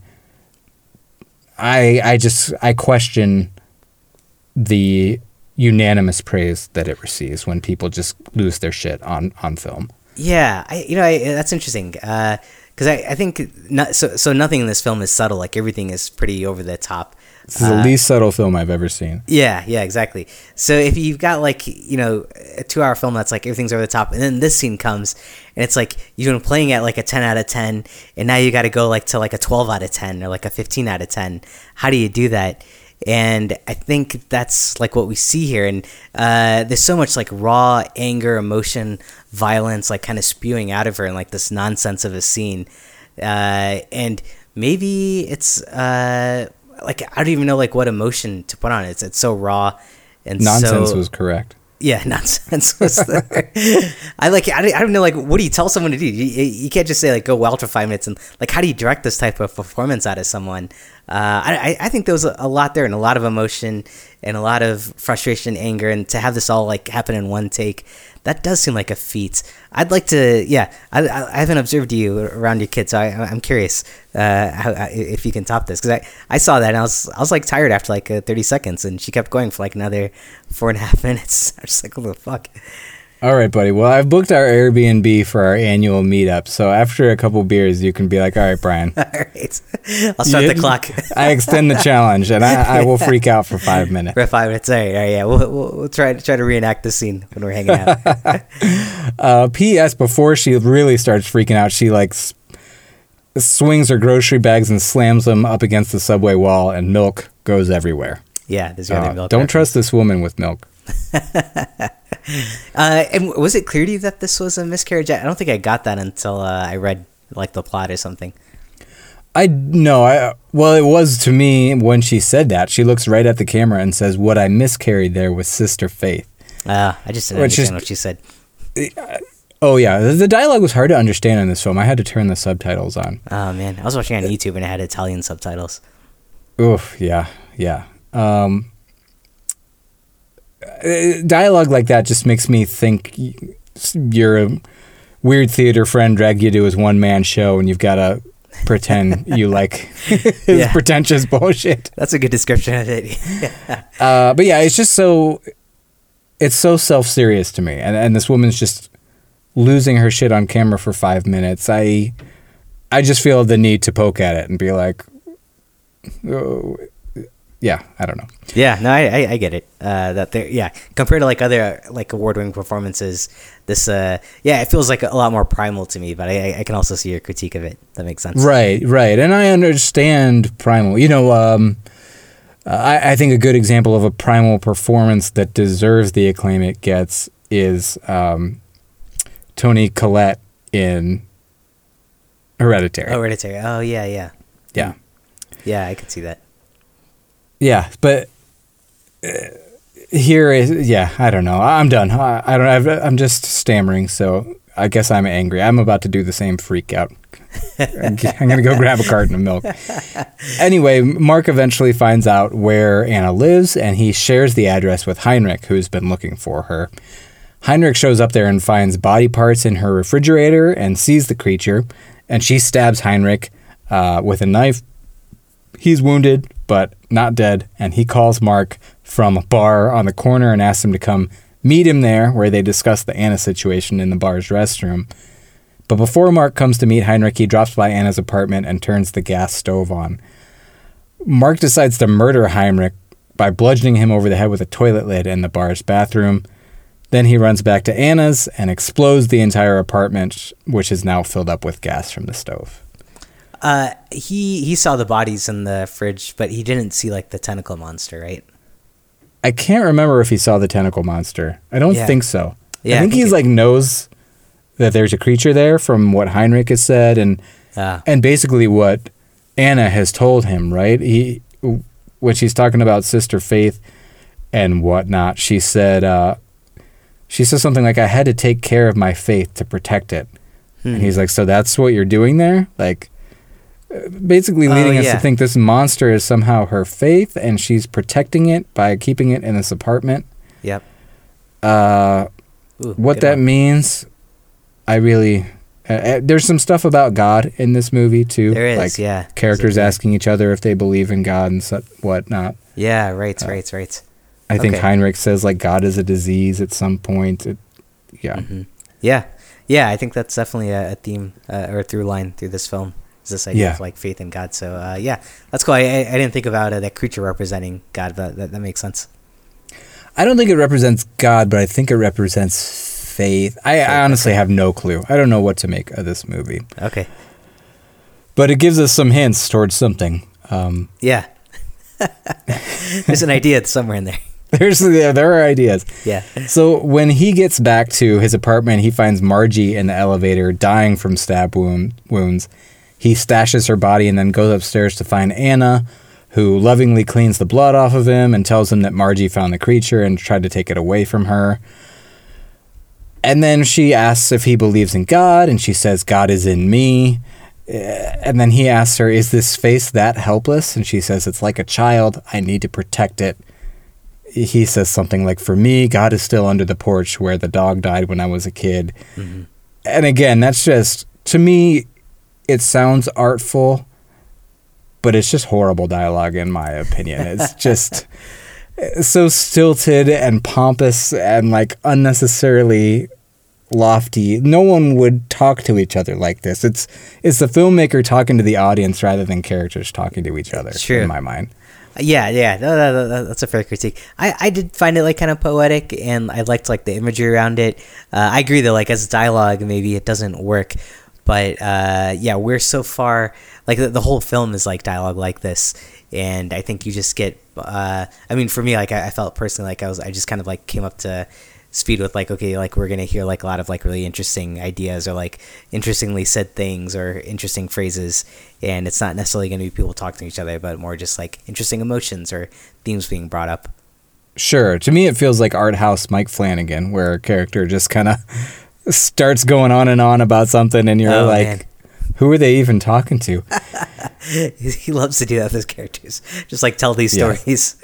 I question the unanimous praise that it receives when people just lose their shit on film. Yeah, that's interesting. Because I think so nothing in this film is subtle. Like everything is pretty over the top. This is the least subtle film I've ever seen. Yeah, exactly. So if you've got like, a 2-hour film that's like everything's over the top, and then this scene comes and it's like you've been playing at like a 10 out of 10, and now you got to go like to like a 12 out of 10 or like a 15 out of 10. How do you do that? And I think that's like what we see here. And there's so much like raw anger, emotion, violence, like kind of spewing out of her in like this nonsense of a scene. And maybe it's like, I don't even know like what emotion to put on it. It's so raw and nonsense was correct. Yeah, nonsense was there. I don't know, like, what do you tell someone to do? You can't just say, like, go well for 5 minutes. And, like, how do you direct this type of performance out of someone? I think there was a lot there and a lot of emotion and a lot of frustration, anger. And to have this all, like, happen in one take, that does seem like a feat. I'd like to, I haven't observed you around your kids, so I'm curious if you can top this. Because I saw that and I was like tired after like 30 seconds, and she kept going for like another 4.5 minutes. I was just like, what the fuck? All right, buddy. Well, I've booked our Airbnb for our annual meetup. So after a couple beers, you can be like, all right, Brian. All right. I'll start the clock. I extend the challenge, and I will freak out for 5 minutes. For 5 minutes. All right, yeah. We'll try to reenact the scene when we're hanging out. P.S. Before she really starts freaking out, she like swings her grocery bags and slams them up against the subway wall, and milk goes everywhere. Yeah, there's your other milk. Don't trust this woman with milk. And was it clear to you that this was a miscarriage? I don't think I got that until I read like the plot or something. Well, it was to me when she said that. She looks right at the camera and says, what I miscarried there was Sister Faith. I just didn't understand what she said. Oh, yeah. The dialogue was hard to understand in this film. I had to turn the subtitles on. Oh, man. I was watching on YouTube and it had Italian subtitles. Oof, yeah. Dialogue like that just makes me think your weird theater friend dragged you to his one-man show and you've got to pretend you like his pretentious bullshit. That's a good description of it. But yeah, it's just so... it's so self-serious to me. And this woman's just losing her shit on camera for 5 minutes. I just feel the need to poke at it and be like, oh, yeah, I don't know. Yeah, no, I get it. That there, yeah, compared to like other like award-winning performances, this, it feels like a lot more primal to me. But I can also see your critique of it. That makes sense. Right, and I understand primal. You know, I think a good example of a primal performance that deserves the acclaim it gets is Toni Collette in Hereditary. Hereditary. Oh yeah. Yeah, I could see that. Yeah, but here is I don't know. I'm done. I'm just stammering, so I guess I'm angry. I'm about to do the same freak out. I'm gonna go grab a carton of milk. Anyway, Mark eventually finds out where Anna lives, and he shares the address with Heinrich, who's been looking for her. Heinrich shows up there and finds body parts in her refrigerator and sees the creature, and she stabs Heinrich with a knife. He's wounded, but not dead, and he calls Mark from a bar on the corner and asks him to come meet him there, where they discuss the Anna situation in the bar's restroom. But before Mark comes to meet Heinrich, he drops by Anna's apartment and turns the gas stove on. Mark decides to murder Heinrich by bludgeoning him over the head with a toilet lid in the bar's bathroom. Then he runs back to Anna's and explodes the entire apartment, which is now filled up with gas from the stove. He saw the bodies in the fridge, but he didn't see like the tentacle monster, right? I can't remember if he saw the tentacle monster. I don't think so. Yeah, I think he's knows that there's a creature there from what Heinrich has said and basically what Anna has told him, right? When she's talking about Sister Faith and whatnot, she said something like, I had to take care of my faith to protect it. And he's like, so that's what you're doing there? Like, basically leading us to think this monster is somehow her faith and she's protecting it by keeping it in this apartment. Yep. What that means, I really... there's some stuff about God in this movie, too. There is, yeah. Characters asking each other if they believe in God and whatnot. Yeah, right. I think Heinrich says, God is a disease at some point. Mm-hmm. Yeah, I think that's definitely a theme or a through line through this film. Is this idea of faith in God. So that's cool. I didn't think about that creature representing God, but that makes sense. I don't think it represents God, but I think it represents faith. I honestly have no clue. I don't know what to make of this movie. Okay. But it gives us some hints towards something. Yeah. There's an idea somewhere in there. There are ideas. Yeah. So when he gets back to his apartment, he finds Margie in the elevator dying from stab wounds. He stashes her body and then goes upstairs to find Anna, who lovingly cleans the blood off of him and tells him that Margie found the creature and tried to take it away from her. And then she asks if he believes in God, and she says, God is in me. And then he asks her, is this face that helpless? And she says, it's like a child. I need to protect it. He says something like, for me, God is still under the porch where the dog died when I was a kid. Mm-hmm. And again, that's just, to me, it sounds artful, but it's just horrible dialogue in my opinion. It's just so stilted and pompous and unnecessarily lofty. No one would talk to each other like this. It's the filmmaker talking to the audience rather than characters talking to each other. True. In my mind. Yeah. No, that's a fair critique. I did find it kind of poetic, and I liked the imagery around it. I agree that as dialogue, maybe it doesn't work. But we're so far the whole film is dialogue like this, and I think you just get. For me, I felt personally I just kind of came up to speed with we're gonna hear a lot of really interesting ideas or interestingly said things or interesting phrases, and it's not necessarily gonna be people talking to each other, but more just interesting emotions or themes being brought up. Sure, to me it feels like art house Mike Flanagan, where a character just kind of starts going on and on about something and you're man. Who are they even talking to? He loves to do that with his characters, just tell these stories.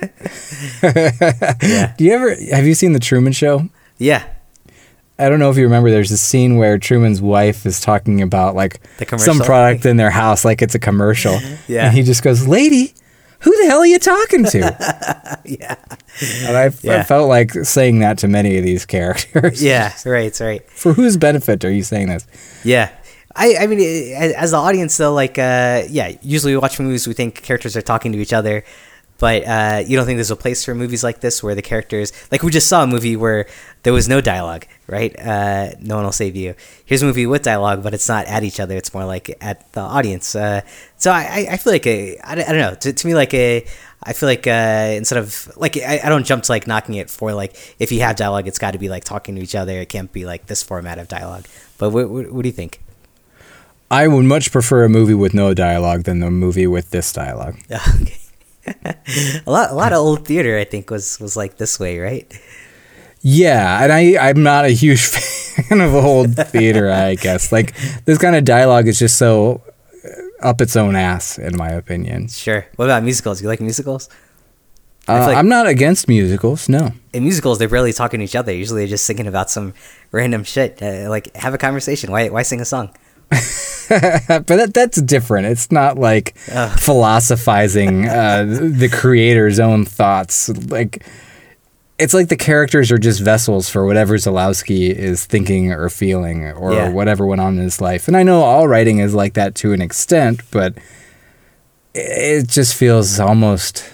Yeah. Have you seen The Truman Show? Yeah. I don't know if you remember, there's a scene where Truman's wife is talking about some product in their house, it's a commercial. Yeah. And he just goes, lady, who the hell are you talking to? Yeah. And I felt like saying that to many of these characters. Yeah, right. For whose benefit are you saying this? Yeah. I mean, as the audience, though, like, usually we watch movies, we think characters are talking to each other. But you don't think there's a place for movies like this where the characters, like we just saw a movie where there was no dialogue, right? No One Will Save You. Here's a movie with dialogue, but it's not at each other. It's more like at the audience. So I feel like I don't know. To me, like I feel like instead of like I don't jump to like knocking it for like if you have dialogue, it's got to be like talking to each other. It can't be like this format of dialogue. But what do you think? I would much prefer a movie with no dialogue than a movie with this dialogue. Okay. a lot of old theater I think was like this way, right? Yeah, and I'm not a huge fan of old theater, I guess. Like this kind of dialogue is just so up its own ass, in my opinion. Sure. What about musicals? You like musicals? Like I'm not against musicals, no. In musicals, they're barely talking to each other. Usually they're just singing about some random shit. Like, have a conversation. Why sing a song? But that's different. It's not like philosophizing the creator's own thoughts. Like it's like the characters are just vessels for whatever Zulawski is thinking or feeling or whatever went on in his life. And I know all writing is like that to an extent, but it just feels almost,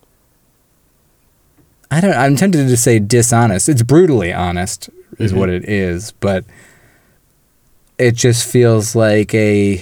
I'm tempted to say dishonest. It's brutally honest is what it is, but it just feels like he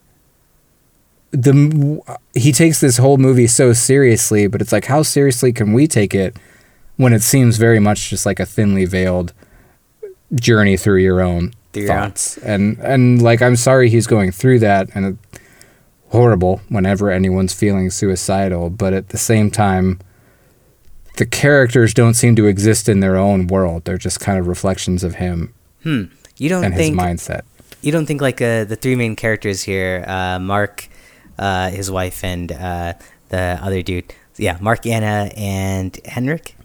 takes this whole movie so seriously, but it's like, how seriously can we take it when it seems very much just like a thinly veiled journey through your own thoughts? And like, I'm sorry he's going through that, and it's horrible whenever anyone's feeling suicidal, but at the same time, the characters don't seem to exist in their own world. They're just kind of reflections of him You don't and think his mindset. You don't think like the three main characters here, Mark, his wife, and the other dude, Mark, Anna, and Heinrich.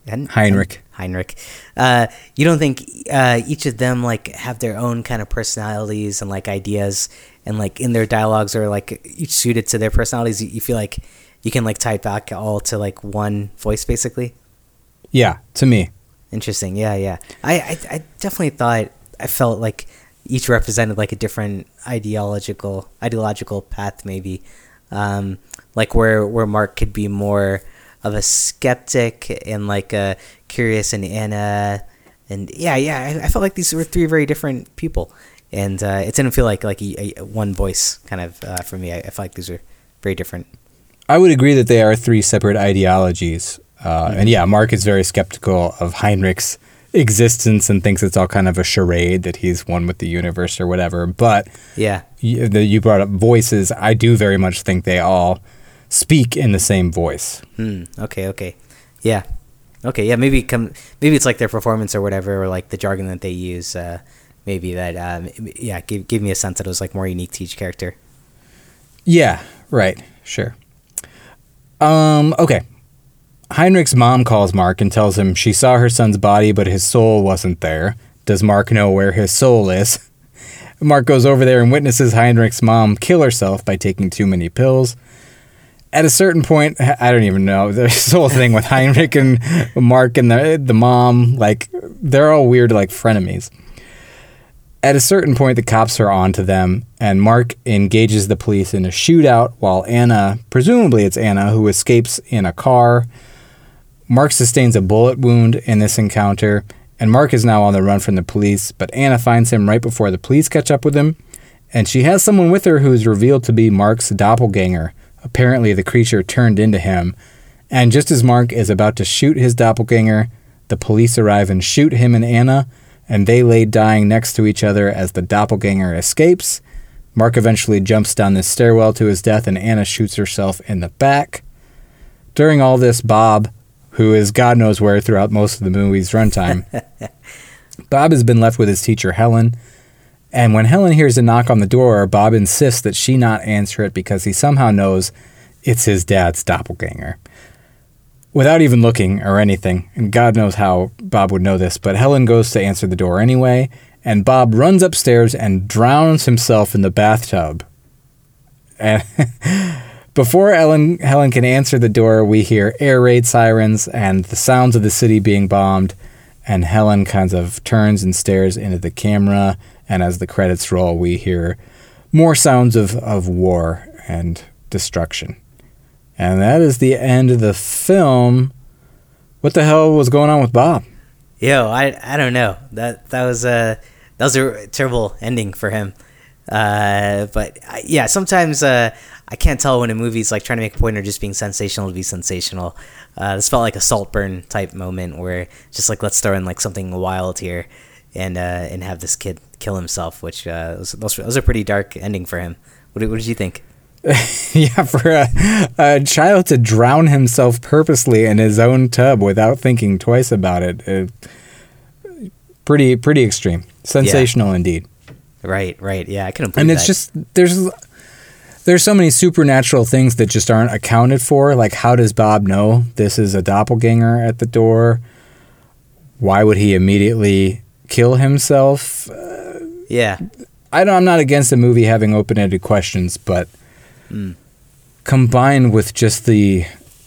You don't think each of them like have their own kind of personalities and like ideas, and like in their dialogues are like each suited to their personalities? You feel like you can like tie it back all to like one voice, basically. Yeah, to me. Interesting. Yeah. I definitely I felt like each represented like a different ideological path, maybe. Like where Mark could be more of a skeptic and like a curious, and Anna, and I felt like these were three very different people, and it didn't feel like one voice kind of for me. I felt like these were very different. I would agree that they are three separate ideologies, and Mark is very skeptical of Heinrich's existence and thinks it's all kind of a charade, that he's one with the universe or whatever. But you brought up voices. I do very much think they all speak in the same voice. Okay. Yeah. Maybe it's like their performance or whatever, or like the jargon that they use. Maybe that give me a sense that it was like more unique to each character. Yeah. Right. Sure. Okay. Heinrich's mom calls Mark and tells him she saw her son's body, but his soul wasn't there. Does Mark know where his soul is? Mark goes over there and witnesses Heinrich's mom kill herself by taking too many pills. At a certain point, I don't even know, this whole thing with Heinrich and Mark and the mom, like, they're all weird, like, frenemies. At a certain point, the cops are on to them, and Mark engages the police in a shootout while Anna, presumably it's Anna, who escapes in a car. Mark sustains a bullet wound in this encounter, and Mark is now on the run from the police, but Anna finds him right before the police catch up with him, and she has someone with her who is revealed to be Mark's doppelganger. Apparently, the creature turned into him, and just as Mark is about to shoot his doppelganger, the police arrive and shoot him and Anna, and they lay dying next to each other as the doppelganger escapes. Mark eventually jumps down the stairwell to his death, and Anna shoots herself in the back. During all this, Bob, who is God knows where throughout most of the movie's runtime, Bob has been left with his teacher, Helen. And when Helen hears a knock on the door, Bob insists that she not answer it because he somehow knows it's his dad's doppelganger. Without even looking or anything, and God knows how Bob would know this, but Helen goes to answer the door anyway, and Bob runs upstairs and drowns himself in the bathtub. But Before Helen can answer the door, we hear air raid sirens and the sounds of the city being bombed, and Helen kind of turns and stares into the camera, and as the credits roll, we hear more sounds of war and destruction. And that is the end of the film. What the hell was going on with Bob? Yo, I don't know. That was a terrible ending for him. But yeah, sometimes I can't tell when a movie's like trying to make a point or just being sensational to be sensational. This felt like a Saltburn type moment where just like, let's throw in like something wild here and have this kid kill himself, which was a pretty dark ending for him. What did you think? Yeah, for a child to drown himself purposely in his own tub without thinking twice about it, pretty extreme. Sensational indeed. Right. Yeah, I couldn't believe and it's that. Just there's so many supernatural things that just aren't accounted for. Like, how does Bob know this is a doppelganger at the door? Why would he immediately kill himself? Yeah. I'm not against the movie having open-ended questions, but combined with just the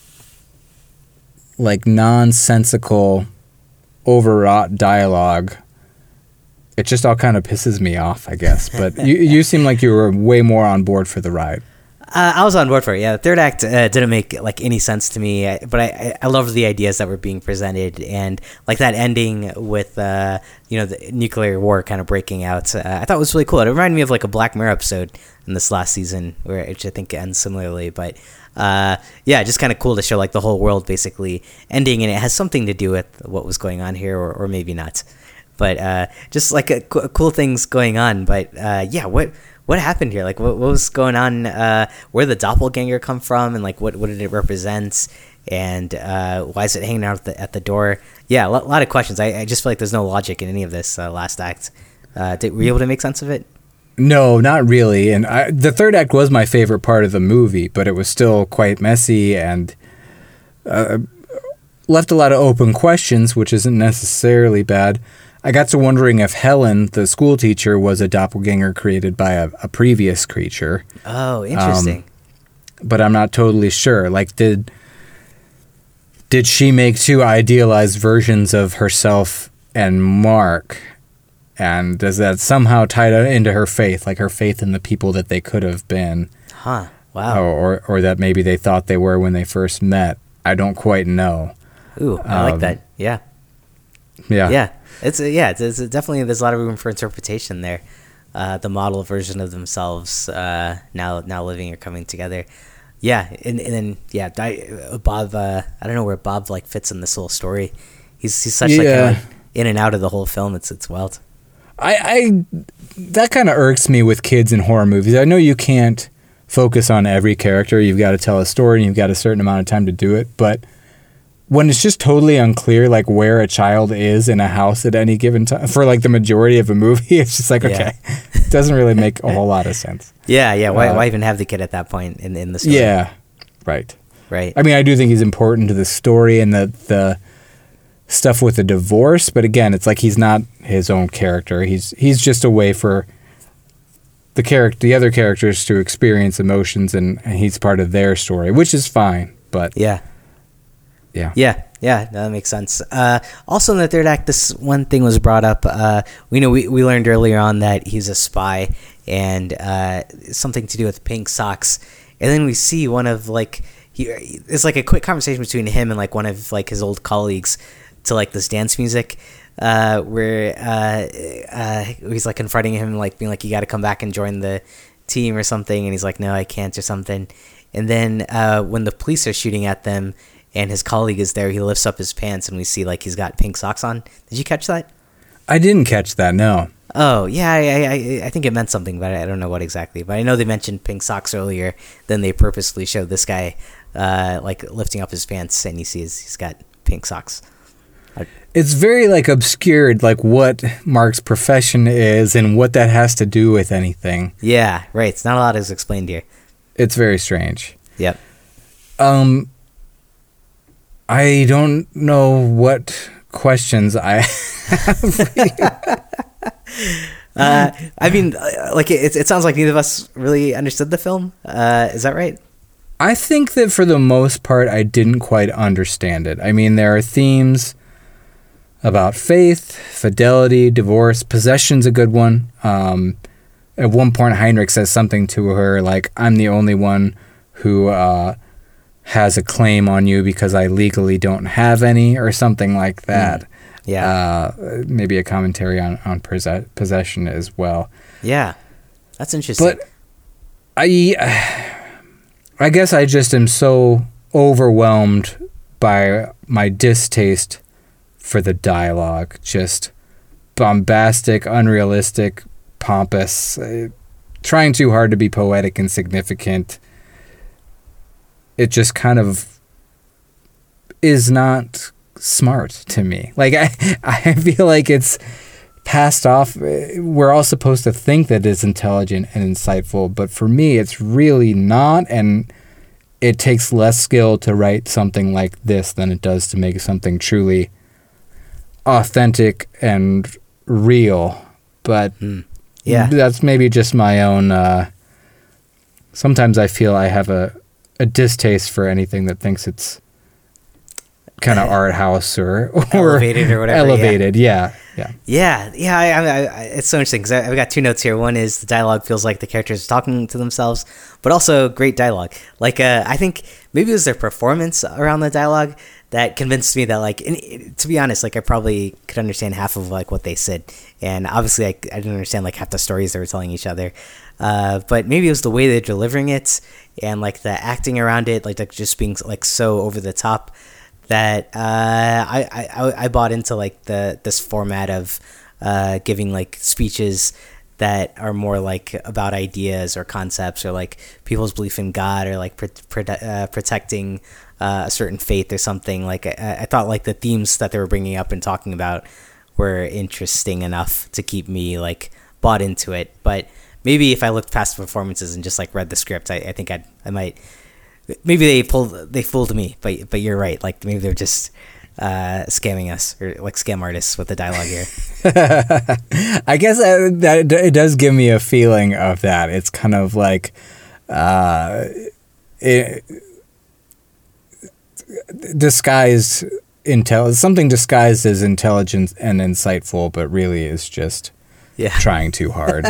like nonsensical, overwrought dialogue, it just all kind of pisses me off, I guess. But you seem like you were way more on board for the ride. I was on board for it. Yeah, the third act didn't make like any sense to me, but I loved the ideas that were being presented, and like that ending with the nuclear war kind of breaking out. I thought it was really cool. It reminded me of like a Black Mirror episode in this last season, which I think ends similarly. But yeah, just kind of cool to show like the whole world basically ending, and it has something to do with what was going on here, or maybe not. But just like cool things going on. But yeah, what happened here? Like, what was going on? Where did the doppelganger come from, and like what did it represent? And why is it hanging out at the door? Yeah, a lot of questions. I just feel like there's no logic in any of this last act. Were you able to make sense of it? No, not really. And the third act was my favorite part of the movie, but it was still quite messy and left a lot of open questions, which isn't necessarily bad. I got to wondering if Helen, the school teacher, was a doppelganger created by a previous creature. Oh, interesting. But I'm not totally sure. Like, did she make two idealized versions of herself and Mark? And does that somehow tie into her faith, like her faith in the people that they could have been? Huh. Wow. Or that maybe they thought they were when they first met. I don't quite know. Ooh, I like that. Yeah. Yeah. Yeah. It's definitely, there's a lot of room for interpretation there. The model version of themselves now living or coming together. Yeah, and then yeah, Bob. I don't know where Bob like fits in this whole story. He's such like in and out of the whole film. It's wild. I that kind of irks me with kids in horror movies. I know you can't focus on every character. You've got to tell a story, and you've got a certain amount of time to do it, but when it's just totally unclear, like where a child is in a house at any given time for like the majority of a movie, it's just like, okay, it doesn't really make a whole lot of sense. Yeah. Why even have the kid at that point in the story? Yeah, right. I mean, I do think he's important to the story and the stuff with the divorce, but again, it's like he's not his own character. He's just a way for the other characters to experience emotions, and he's part of their story, which is fine. But Yeah, that makes sense. Also in the third act, this one thing was brought up. We learned earlier on that he's a spy, and something to do with pink socks. And then we see one of like it's like a quick conversation between him and like one of like his old colleagues to like this dance music, where he's like confronting him, like being like, you got to come back and join the team or something, and he's like, no, I can't, or something. And then when the police are shooting at them, and his colleague is there, he lifts up his pants, and we see like he's got pink socks on. Did you catch that? I didn't catch that, no. Oh, yeah, I think it meant something, but I don't know what exactly. But I know they mentioned pink socks earlier, then they purposely showed this guy like lifting up his pants, and you see he's got pink socks. It's very like obscured, like what Mark's profession is and what that has to do with anything. Yeah, right. It's not a lot is explained here. It's very strange. Yep. I don't know what questions I have. I mean, like it sounds like neither of us really understood the film. Is that right? I think that for the most part, I didn't quite understand it. I mean, there are themes about faith, fidelity, divorce. Possession's a good one. At one point, Heinrich says something to her like, I'm the only one who has a claim on you because I legally don't have any, or something like that. Yeah. Maybe a commentary on possession as well. Yeah. That's interesting. But I guess I just am so overwhelmed by my distaste for the dialogue. Just bombastic, unrealistic, pompous, trying too hard to be poetic and significant. It just kind of is not smart to me. Like, I feel like it's passed off. We're all supposed to think that it's intelligent and insightful, but for me, it's really not, and it takes less skill to write something like this than it does to make something truly authentic and real. But that's maybe just my own... sometimes I feel I have a distaste for anything that thinks it's kind of art house or elevated or whatever. Elevated, yeah. It's so interesting because I've got two notes here. One is the dialogue feels like the characters are talking to themselves, but also great dialogue. Like, I think maybe it was their performance around the dialogue that convinced me that, like, to be honest, like, I probably could understand half of like what they said, and obviously I didn't understand like half the stories they were telling each other. But maybe it was the way they're delivering it and like the acting around it, like just being like so over the top that I bought into like this format of giving like speeches that are more like about ideas or concepts or like people's belief in God or like protecting a certain faith or something. Like I thought like the themes that they were bringing up and talking about were interesting enough to keep me like bought into it. But maybe if I looked past the performances and just like read the script, I think I might. Maybe they fooled me, but you're right. Like maybe they're just scamming us or like scam artists with the dialogue here. I guess that it does give me a feeling of that. It's kind of like disguised something disguised as intelligent and insightful, but really is just trying too hard.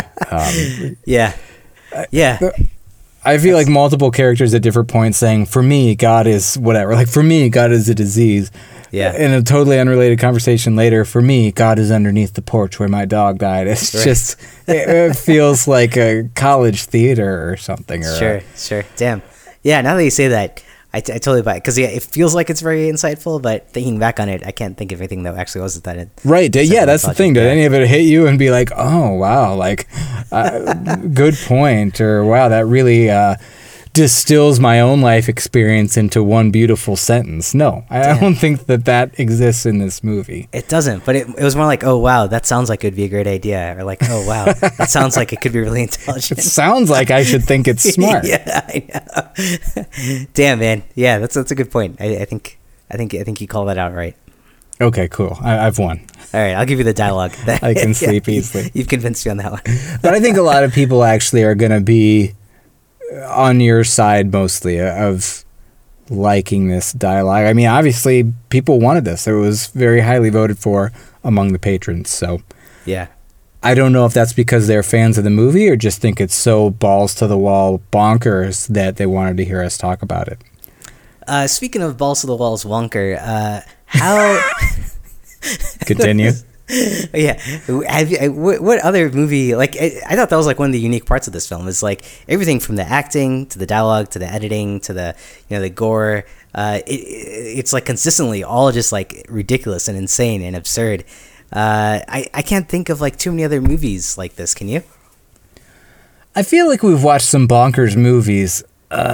I feel like multiple characters at different points saying, for me, God is whatever. Like, for me, God is a disease. Yeah. In a totally unrelated conversation later, for me, God is underneath the porch where my dog died. It's just, it feels like a college theater or something. Or Sure. Damn. Yeah, now that you say that, I totally buy it. Because it feels like it's very insightful, but thinking back on it, I can't think of anything that actually wasn't that. Right. Yeah, that's the thing. Did any of it hit you and be like, oh, wow, like, good point, or wow, that really distills my own life experience into one beautiful sentence? No, I don't think that exists in this movie. It doesn't, but it was more like, oh, wow, that sounds like it would be a great idea. Or like, oh, wow, that sounds like it could be really intelligent. It sounds like I should think it's smart. Yeah, I know. Damn, man. Yeah, that's a good point. I think you call that out right. Okay, cool. I've won. All right, I'll give you the dialogue. I can sleep easily. You've convinced me on that one. But I think a lot of people actually are going to be on your side mostly of liking this dialogue. I mean, obviously, people wanted this. It was very highly voted for among the patrons. So, yeah. I don't know if that's because they're fans of the movie or just think it's so balls to the wall bonkers that they wanted to hear us talk about it. Speaking of balls to the walls wonker, how... Continue. Yeah. What other movie, like, I thought that was like one of the unique parts of this film is like everything from the acting to the dialogue to the editing to the, the gore. It's like consistently all just like ridiculous and insane and absurd. I can't think of like too many other movies like this. Can you? I feel like we've watched some bonkers movies.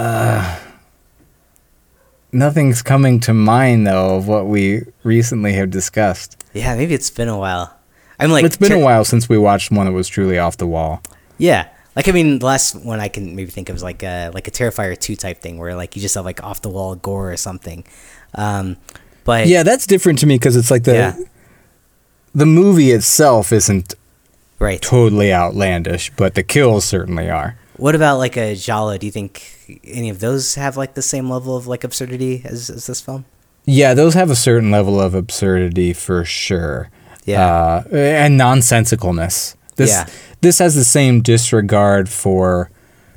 Nothing's coming to mind though of what we recently have discussed. Yeah, maybe it's been a while. I'm like, it's been a while since we watched one that was truly off the wall. Yeah, like I mean, the last one I can maybe think of is like a Terrifier 2 type thing where like you just have like off the wall gore or something. But yeah, that's different to me because it's like the movie itself isn't totally outlandish, but the kills certainly are. What about like a Giallo? Do you think any of those have like the same level of like absurdity as this film? Yeah, those have a certain level of absurdity for sure. Yeah. And nonsensicalness. This has the same disregard for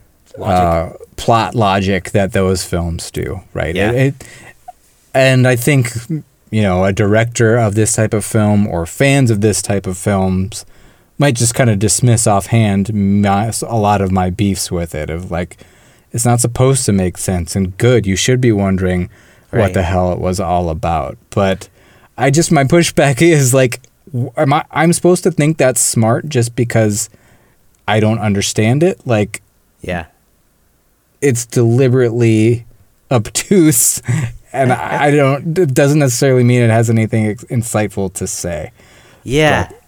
plot logic that those films do, right? Yeah. And I think, a director of this type of film or fans of this type of films might just kind of dismiss offhand a lot of my beefs with it, of like, it's not supposed to make sense, and good, you should be wondering what the hell it was all about. But my pushback is like, I'm supposed to think that's smart just because I don't understand it? Like, yeah, it's deliberately obtuse, and it doesn't necessarily mean it has anything insightful to say. Yeah. But,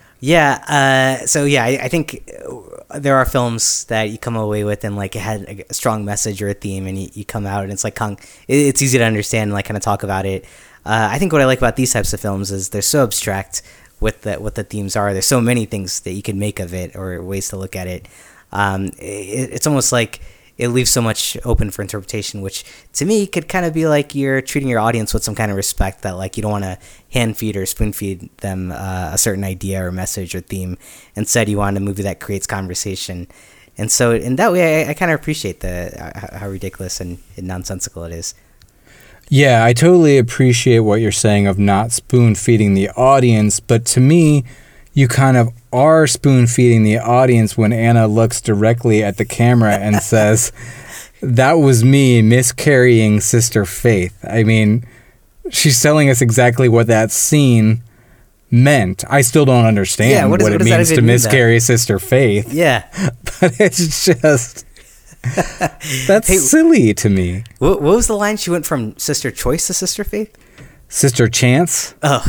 So I think there are films that you come away with and like it had a strong message or a theme, and you come out and it's like it's easy to understand and like kind of talk about it. I think what I like about these types of films is they're so abstract with what the themes are. There's so many things that you can make of it or ways to look at it. It's almost like it leaves so much open for interpretation, which to me could kind of be like you're treating your audience with some kind of respect, that like you don't want to hand feed or spoon feed them a certain idea or message or theme. Instead, you want a movie that creates conversation. And so in that way, I kind of appreciate how ridiculous and nonsensical it is. Yeah, I totally appreciate what you're saying of not spoon feeding the audience, but to me, you kind of are spoon feeding the audience when Anna looks directly at the camera and says, "That was me miscarrying Sister Faith." I mean, she's telling us exactly what that scene meant. I still don't understand what it means to miscarry Sister Faith. Yeah. But it's just, that's silly to me. What was the line? She went from Sister Choice to Sister Faith? Sister Chance? Oh.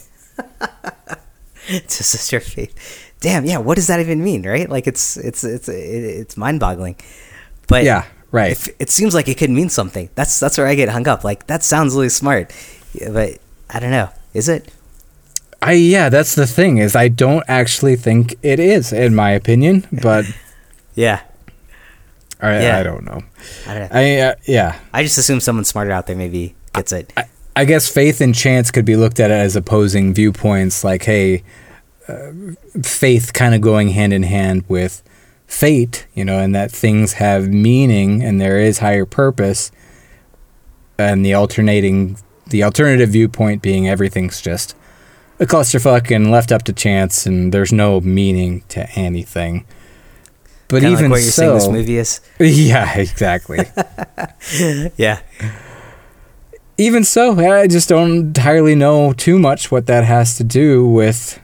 To Sister Faith. Damn, yeah, what does that even mean, right? Like it's mind-boggling. But yeah, right. It seems like it could mean something. That's where I get hung up. Like, that sounds really smart. But I don't know. Is it? Yeah, that's the thing, is I don't actually think it is, in my opinion, but yeah. I don't know. I just assume someone smarter out there maybe gets it. I guess faith and chance could be looked at as opposing viewpoints, like, hey, faith kind of going hand in hand with fate, and that things have meaning and there is higher purpose, and the alternative viewpoint being everything's just a clusterfuck and left up to chance and there's no meaning to anything. But kinda even like what you're saying this movie is. Yeah, exactly. Yeah. Even so, I just don't entirely know too much what that has to do with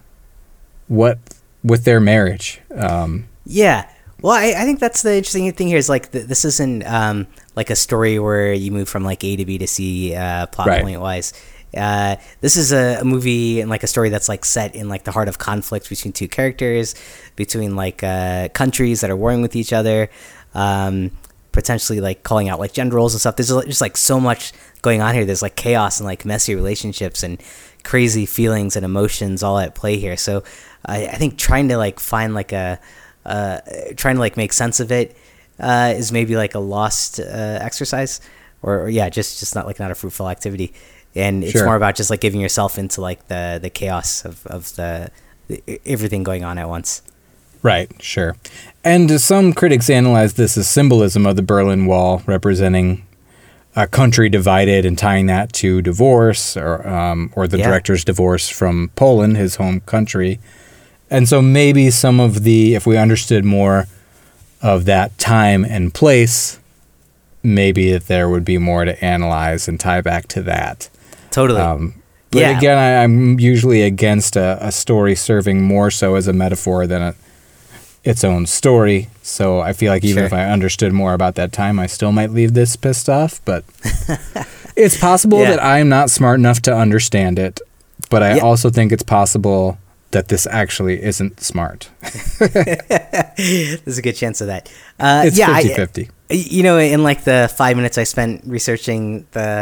their marriage. Yeah. Well, I think that's the interesting thing here is like this isn't like a story where you move from like A to B to C plot point wise. This is a movie and like a story that's like set in like the heart of conflict between two characters, between like countries that are warring with each other, potentially like calling out like gender roles and stuff. There's just like so much going on here. There's like chaos and like messy relationships and crazy feelings and emotions all at play here. So I think trying to like find like trying to like make sense of it is maybe like a lost exercise, or just not a fruitful activity. And it's more about just like giving yourself into like the chaos of the everything going on at once. Right, sure. And some critics analyze this as symbolism of the Berlin Wall, representing a country divided and tying that to divorce or the director's divorce from Poland, his home country. And so maybe if we understood more of that time and place, maybe that there would be more to analyze and tie back to that. Totally. But again, I'm usually against a story serving more so as a metaphor than its own story. So I feel like even if I understood more about that time, I still might leave this pissed off. But it's possible that I'm not smart enough to understand it. But I also think it's possible that this actually isn't smart. There's a good chance of that. It's 50-50. In like the 5 minutes I spent researching the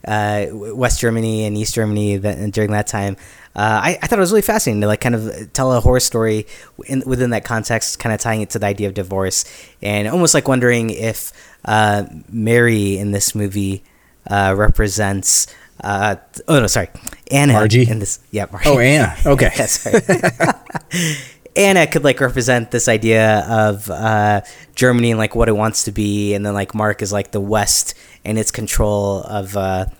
West Germany and East Germany during that time. I thought it was really fascinating to like kind of tell a horror story within that context, kind of tying it to the idea of divorce, and almost like wondering if Mary in this movie represents. Anna. Margie? In this, yeah, Margie. Oh, Anna. Okay. Yeah, sorry. Anna could like represent this idea of Germany and like what it wants to be, and then like Mark is like the West and its control of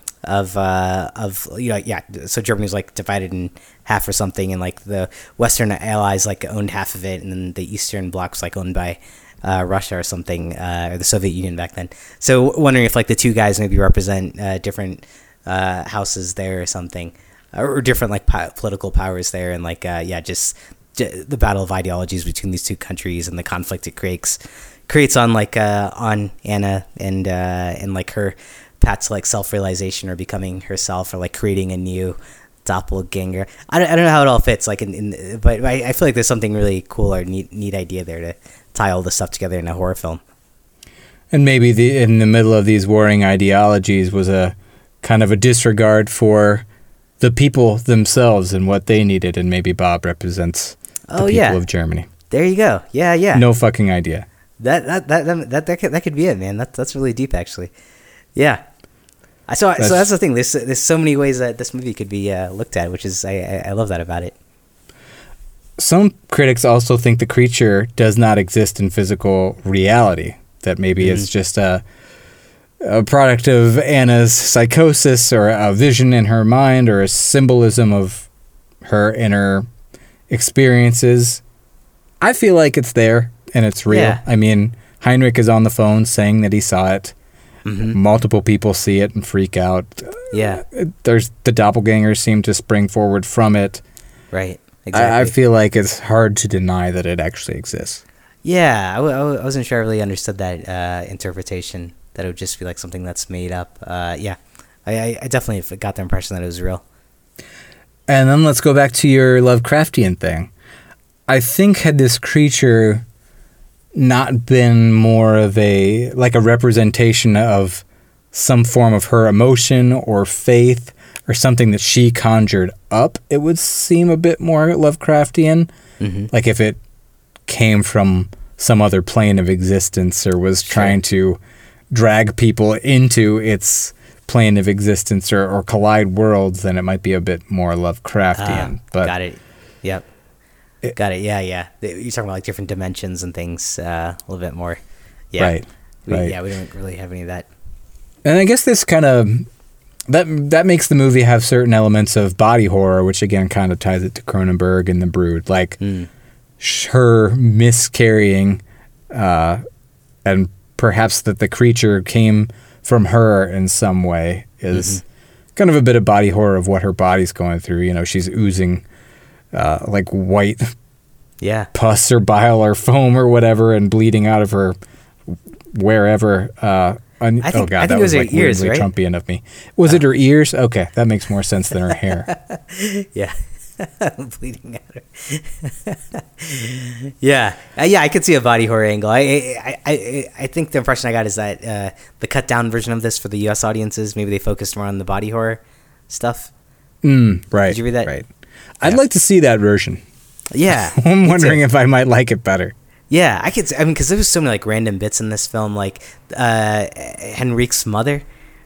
So Germany's like divided in half or something, and like the Western allies like owned half of it, and then the Eastern bloc was like owned by Russia or something, or the Soviet Union back then. So wondering if like the two guys maybe represent different houses there or something, or different like political powers there, and like just the battle of ideologies between these two countries and the conflict it creates on like on Anna and like her path to like self-realization or becoming herself, or like creating a new doppelganger. I don't know how it all fits, like but I feel like there's something really cool or neat idea there to tie all this stuff together in a horror film. And maybe in the middle of these warring ideologies was a kind of a disregard for the people themselves and what they needed, and maybe Bob represents the people of Germany. There you go. Yeah. No fucking idea. That could be it, man. That's really deep, actually. Yeah. So that's the thing. There's so many ways that this movie could be looked at, which is I love that about it. Some critics also think the creature does not exist in physical reality. That maybe it's just a product of Anna's psychosis, or a vision in her mind, or a symbolism of her inner experiences. I feel like it's there and it's real. Yeah. I mean, Heinrich is on the phone saying that he saw it. Multiple people see it and freak out. Yeah. There's the doppelgangers seem to spring forward from it. Right. Exactly. I feel like it's hard to deny that it actually exists. Yeah, I wasn't sure I really understood that interpretation, that it would just be like something that's made up. I definitely got the impression that it was real. And then let's go back to your Lovecraftian thing. I think had this creature not been more of a representation of some form of her emotion or faith or something that she conjured up, it would seem a bit more Lovecraftian. Like if it came from some other plane of existence, or was trying to drag people into its plane of existence, or collide worlds, then it might be a bit more Lovecraftian. But got it. Yep. Got it. Yeah. You're talking about like different dimensions and things a little bit more. Yeah. Right. Yeah, we don't really have any of that. And I guess this kind of that makes the movie have certain elements of body horror, which again kind of ties it to Cronenberg and The Brood, like her miscarrying, and perhaps that the creature came from her in some way is kind of a bit of body horror of what her body's going through. You know, she's oozing like white pus or bile or foam or whatever, and bleeding out of her wherever. I think that it was her like ears, weirdly right? Trumpian of me. Was it her ears? Okay, that makes more sense than her hair. Yeah. Bleeding out her. Yeah, I could see a body horror angle. I think the impression I got is that the cut down version of this for the U.S. audiences, maybe they focused more on the body horror stuff. Right. Did you read that? Right. I'd like to see that version. Yeah. I'm wondering if I might like it better. Yeah, because there was so many like random bits in this film, like Henrique's mother.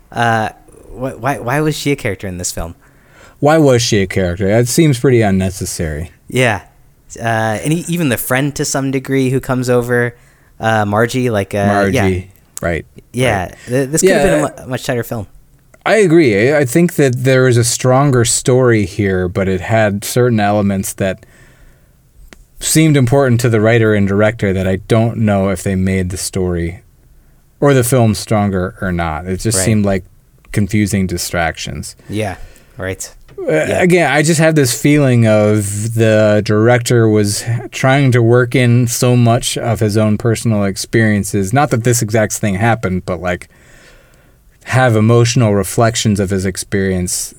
Why was she a character in this film? Why was she a character? That seems pretty unnecessary. Yeah, and even the friend to some degree who comes over, Margie, Margie, right? Yeah, right. This could have been a much tighter film. I agree. I think that there is a stronger story here, but it had certain elements that seemed important to the writer and director that I don't know if they made the story or the film stronger or not. It just seemed like confusing distractions. Yeah, right. Again, I just have this feeling of the director was trying to work in so much of his own personal experiences. Not that this exact thing happened, but like have emotional reflections of his experience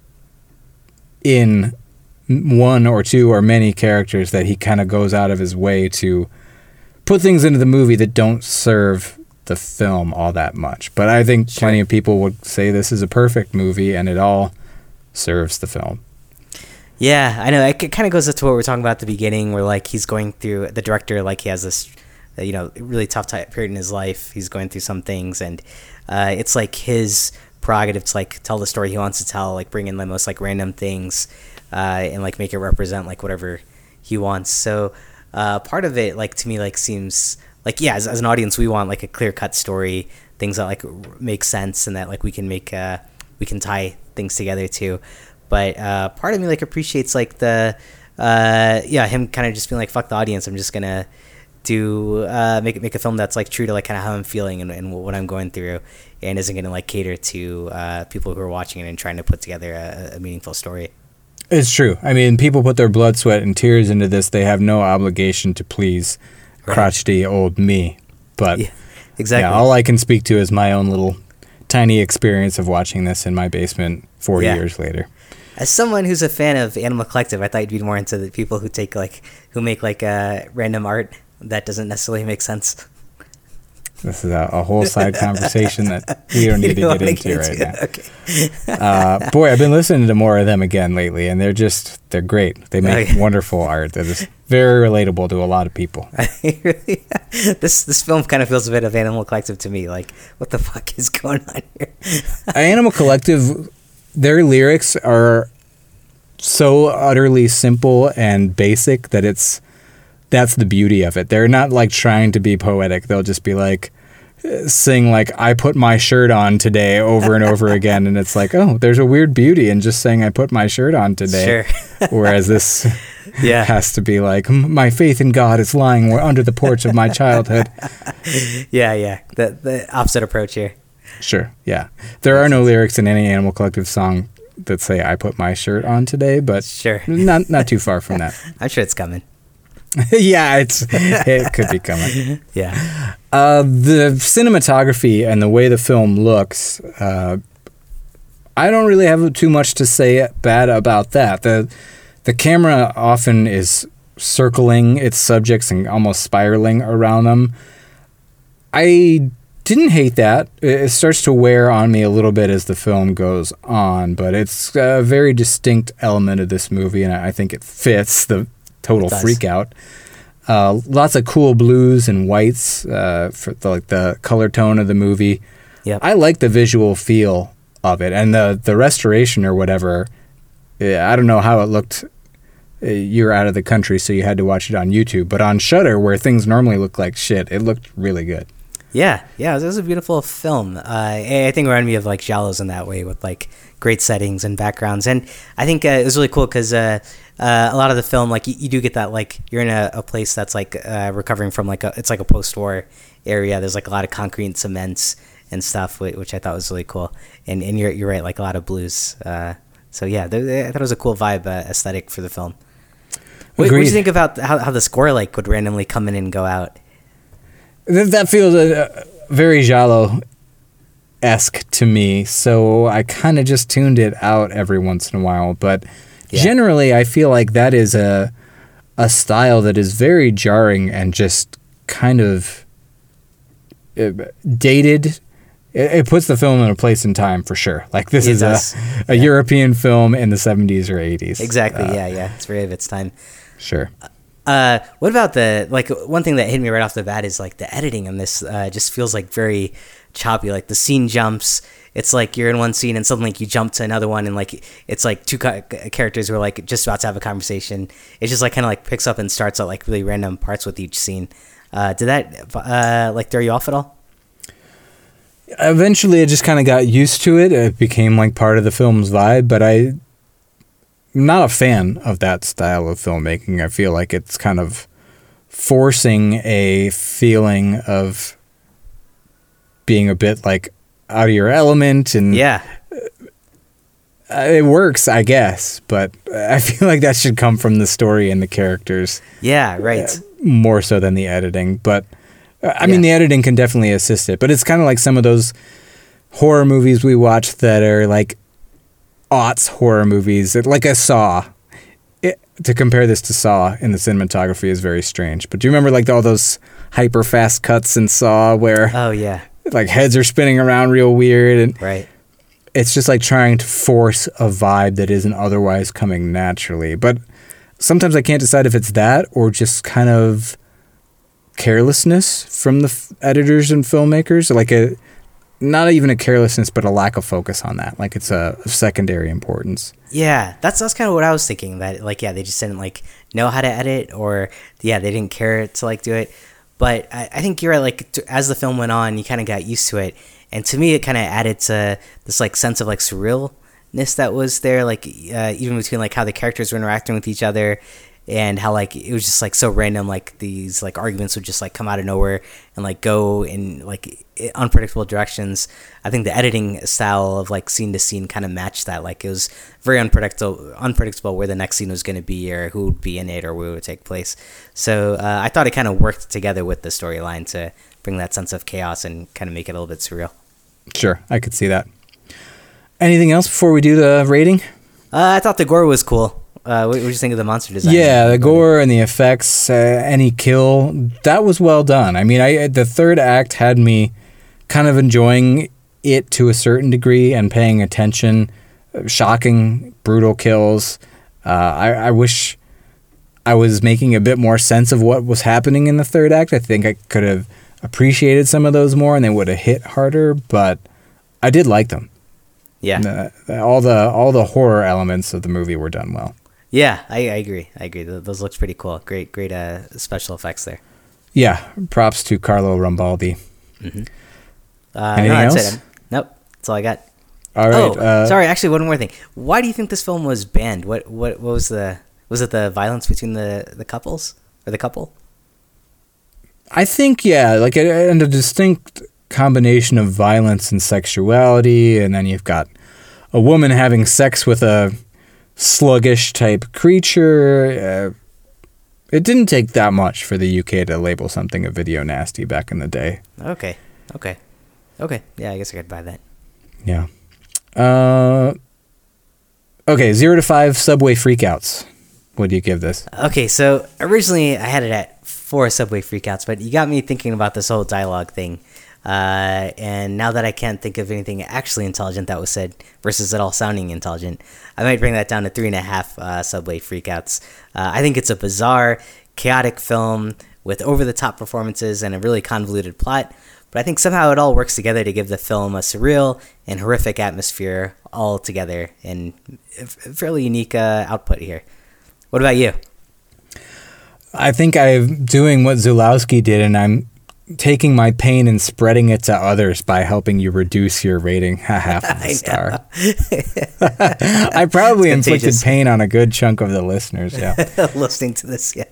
in one or two or many characters that he kind of goes out of his way to put things into the movie that don't serve the film all that much. But I think plenty of people would say this is a perfect movie, and it all serves the film. Yeah, I know. It kind of goes to what we were talking about at the beginning, where like he's going through, the director, like he has this, really tough period in his life. He's going through some things, and it's like his prerogative to like tell the story he wants to tell, like bring in the most like random things, and like make it represent like whatever he wants. So part of it, like to me, like seems like, yeah, as an audience, we want like a clear cut story, things that like make sense, and that like we can tie things together too. But part of me like appreciates like the him kind of just being like, fuck the audience, I'm just gonna do make a film that's like true to like kind of how I'm feeling and what I'm going through, and isn't gonna like cater to people who are watching it and trying to put together a meaningful story. It's true. I mean, people put their blood, sweat, and tears into this. They have no obligation to please crotchety old me. But yeah, exactly. Yeah, all I can speak to is my own little tiny experience of watching this in my basement 40 years later. As someone who's a fan of Animal Collective, I thought you'd be more into the people who make random art that doesn't necessarily make sense. This is a whole side conversation that we don't need to get into right now. Okay. Boy, I've been listening to more of them again lately, and they're great. They make wonderful art that is very relatable to a lot of people. This film kind of feels a bit of Animal Collective to me. Like, what the fuck is going on here? Animal Collective, their lyrics are so utterly simple and basic that that's the beauty of it. They're not like trying to be poetic. They'll just be like, sing like, I put my shirt on today over and over again. And it's like, oh, there's a weird beauty in just saying I put my shirt on today. Sure. Whereas this has to be like, my faith in God is lying under the porch of my childhood. Yeah. The opposite approach here. Sure. Yeah. There are no lyrics in any Animal Collective song that say I put my shirt on today, but sure. Not too far from that. I'm sure it's coming. Yeah, it could be coming. Yeah. The cinematography and the way the film looks, I don't really have too much to say bad about that. The camera often is circling its subjects and almost spiraling around them. I didn't hate that. It starts to wear on me a little bit as the film goes on, but it's a very distinct element of this movie, and I think it fits the total freak out. Lots of cool blues and whites for the color tone of the movie. Yep. I like the visual feel of it, and the restoration or whatever. I don't know how it looked. You're out of the country, so you had to watch it on YouTube. But on Shudder, where things normally look like shit, it looked really good. Yeah, it was a beautiful film. I think it reminded me of like Giallos in that way, with like great settings and backgrounds. And I think it was really cool because a lot of the film, like you do get that, like you're in a place that's like recovering from it's like a post-war area. There's like a lot of concrete and cements and stuff, which I thought was really cool. And you're right, like a lot of blues. So yeah, I thought it was a cool vibe aesthetic for the film. What do you think about how the score like would randomly come in and go out? That feels very Giallo-esque to me, so I kind of just tuned it out every once in a while. But generally, I feel like that is a style that is very jarring and just kind of dated. It puts the film in a place and time for sure. Like this is a European film in the 70s or 80s. Exactly. Yeah. It's very of its time. Sure. What about one thing that hit me right off the bat is like the editing on this just feels like very choppy. Like the scene jumps. It's like you're in one scene and suddenly you jump to another one, and like it's like two characters who are like just about to have a conversation. It just like kind of like picks up and starts at like really random parts with each scene. Did that like throw you off at all? Eventually, I just kind of got used to it. It became like part of the film's vibe, but I'm not a fan of that style of filmmaking. I feel like it's kind of forcing a feeling of being a bit like out of your element, and it works, I guess, but I feel like that should come from the story and the characters. Yeah, right. More so than the editing, but I mean, the editing can definitely assist it, but it's kind of like some of those horror movies we watch that are like aughts horror movies, like a Saw. To compare this to Saw in the cinematography is very strange. But do you remember like all those hyper fast cuts in Saw where Oh yeah, like heads are spinning around real weird, and right. it's just like trying to force a vibe that isn't otherwise coming naturally. But sometimes I can't decide if it's that or just kind of carelessness from the editors and filmmakers, like not even a carelessness, but a lack of focus on that. Like it's a secondary importance. Yeah, that's kind of what I was thinking. That like, yeah, they just didn't like know how to edit, or yeah, they didn't care to like do it. But I think you're right. Like as the film went on, you kind of got used to it, and to me, it kind of added to this like sense of like surrealness that was there. Like even between like how the characters were interacting with each other, and how like it was just like so random. Like these like arguments would just like come out of nowhere and like go in like unpredictable directions. I think the editing style of like scene to scene kind of matched that. Like it was very unpredictable where the next scene was going to be, or who would be in it, or where it would take place. So I thought it kind of worked together with the storyline to bring that sense of chaos and kind of make it a little bit surreal. Sure, I could see that. Anything else before we do the rating? I thought the gore was cool. What did you think of the monster design? Yeah, the gore and the effects, any kill, that was well done. I mean, the third act had me kind of enjoying it to a certain degree and paying attention. Shocking, brutal kills. I wish I was making a bit more sense of what was happening in the third act. I think I could have appreciated some of those more and they would have hit harder, but I did like them. Yeah. All the horror elements of the movie were done well. Yeah, I agree. Those looks pretty cool. Great special effects there. Yeah, props to Carlo Rambaldi. Mm-hmm. Anything else? Nope, that's all I got. All right. Oh, sorry. Actually, one more thing. Why do you think this film was banned? What was was it the violence between the couples or the couple? I think like a distinct combination of violence and sexuality, and then you've got a woman having sex with a sluggish type creature. It didn't take that much for the UK to label something a video nasty back in the day. Okay. Yeah, I guess I could buy that. Yeah. Okay, 0 to 5 subway freakouts. What do you give this? Okay, so originally I had it at 4 subway freakouts, but you got me thinking about this whole dialogue thing. And now that I can't think of anything actually intelligent that was said versus it all sounding intelligent, I might bring that down to 3.5 subway freakouts. I think it's a bizarre, chaotic film with over-the-top performances and a really convoluted plot, but I think somehow it all works together to give the film a surreal and horrific atmosphere all together, and a fairly unique output here. What about you? I think I'm doing what Zulawski did, and I'm taking my pain and spreading it to others by helping you reduce your rating half of a star. I probably inflicted pain on a good chunk of the listeners. Yeah, listening to this. Yeah.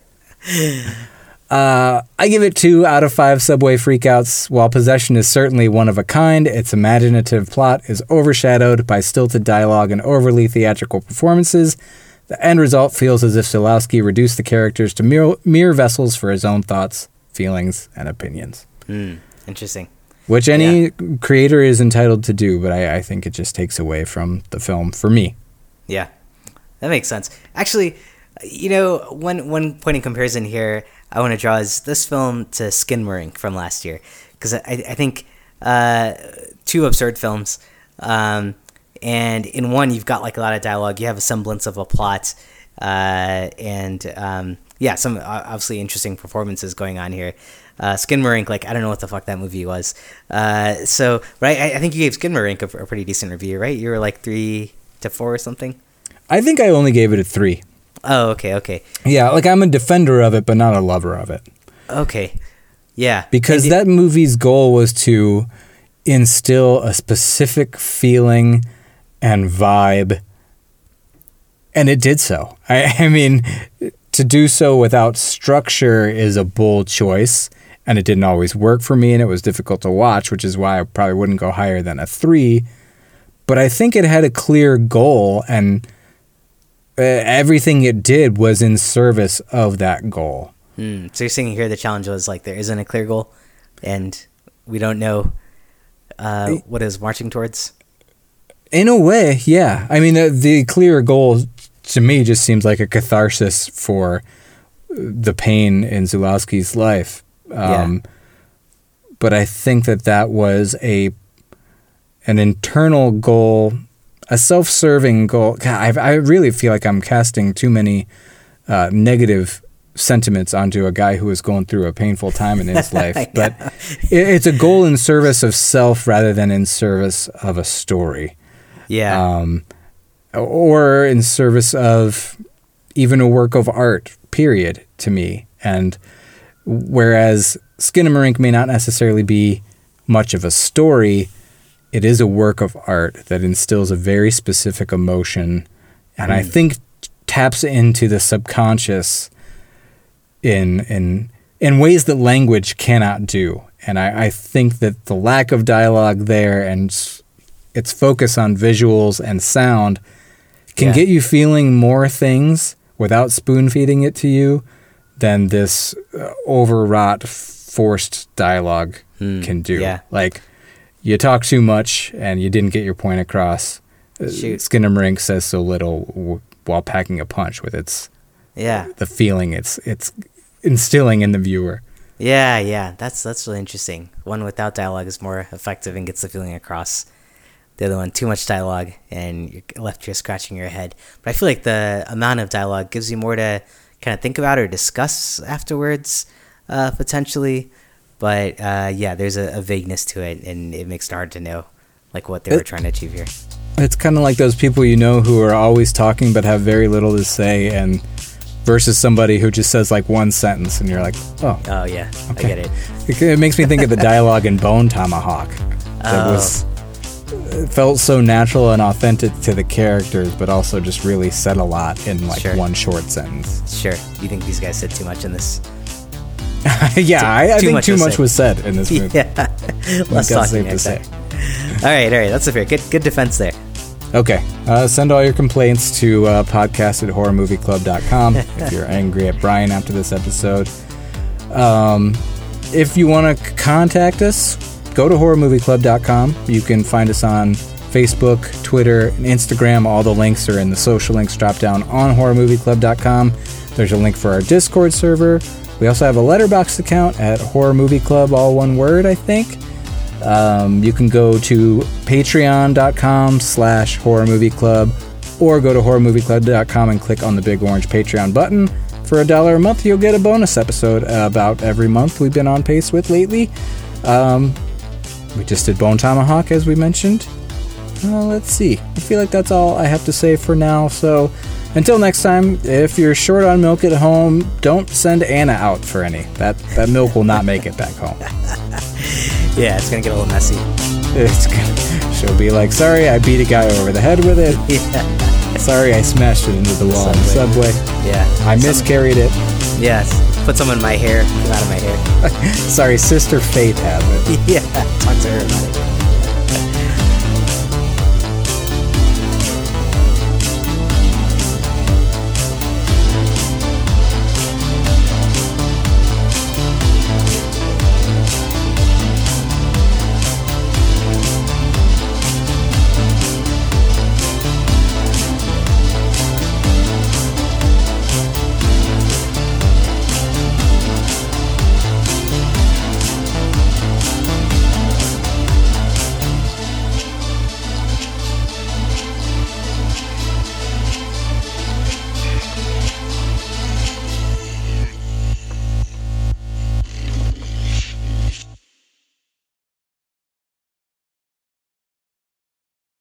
I give it 2 out of 5 subway freakouts. While possession is certainly one of a kind, its imaginative plot is overshadowed by stilted dialogue and overly theatrical performances. The end result feels as if Zulawski reduced the characters to mere vessels for his own thoughts, feelings, and opinions. Interesting. Which any creator is entitled to do, but I think it just takes away from the film for me. Yeah, that makes sense. Actually, one point in comparison here I want to draw is this film to Skinamarink from last year, because I think 2 absurd films, and in one you've got like a lot of dialogue, you have a semblance of a plot, and some obviously interesting performances going on here. Skinamarink, like I don't know what the fuck that movie was. So right, I think you gave Skinamarink a pretty decent review, right? You were like 3 to 4 or something. I think I only gave it a 3. Oh, okay. Yeah, like I'm a defender of it, but not a lover of it. Okay, yeah. Because that movie's goal was to instill a specific feeling and vibe, and it did so. I mean, to do so without structure is a bold choice, and it didn't always work for me, and it was difficult to watch, which is why I probably wouldn't go higher than a 3. But I think it had a clear goal, and everything it did was in service of that goal. So you're saying here the challenge was like there isn't a clear goal, and we don't know what it's marching towards? In a way, yeah. I mean, the clear goal to me just seems like a catharsis for the pain in Zulawski's life. But I think that was an internal goal, a self-serving goal. God, I really feel like I'm casting too many negative sentiments onto a guy who is going through a painful time in his life. But it's a goal in service of self rather than in service of a story. Yeah. Or in service of even a work of art, period, to me. And whereas Skinamarink may not necessarily be much of a story, it is a work of art that instills a very specific emotion, and I think taps into the subconscious in ways that language cannot do. And I think that the lack of dialogue there and its focus on visuals and sound can get you feeling more things without spoon-feeding it to you than this overwrought, forced dialogue can do. Yeah. Like, you talk too much and you didn't get your point across. Skinamarink says so little while packing a punch with the feeling it's instilling in the viewer. Yeah, that's really interesting. One without dialogue is more effective and gets the feeling across. The other one, too much dialogue, and you're left here scratching your head. But I feel like the amount of dialogue gives you more to kind of think about or discuss afterwards, potentially. But there's a vagueness to it, and it makes it hard to know like what they were trying to achieve here. It's kind of like those people who are always talking but have very little to say, and versus somebody who just says like one sentence, and you're like, oh yeah, okay. I get it. It makes me think of the dialogue in Bone Tomahawk. It felt so natural and authentic to the characters, but also just really said a lot in one short sentence. Sure. You think these guys said too much in this? I think too much was said in this movie. Yeah, less talking. To say. All right, that's a fair. Good defense there. Okay, send all your complaints to podcast@horrormovieclub.com if you're angry at Brian after this episode. If you want to contact us, go to horrormovieclub.com. You can find us on Facebook, Twitter, and Instagram. All the links are in the social links drop down on horrormovieclub.com. There's a link for our Discord server. We also have a Letterboxd account at Horror Movie Club, all one word, I think. You can go to patreon.com/horrormovieclub or go to horrormovieclub.com and click on the big orange Patreon button. For $1 a month, you'll get a bonus episode about every month we've been on pace with lately. We just did Bone Tomahawk, as we mentioned. Let's see. I feel like that's all I have to say for now. So until next time, if you're short on milk at home, don't send Anna out for any. That milk will not make it back home. Yeah, it's going to get a little messy. She'll be like, sorry, I beat a guy over the head with it. Yeah. Sorry, I smashed it into the wall in the subway. Yeah. I miscarried it. Yes. Put some in my hair. Get out of my hair. Sorry, Sister Fate has it. Yeah. Talk to her about it.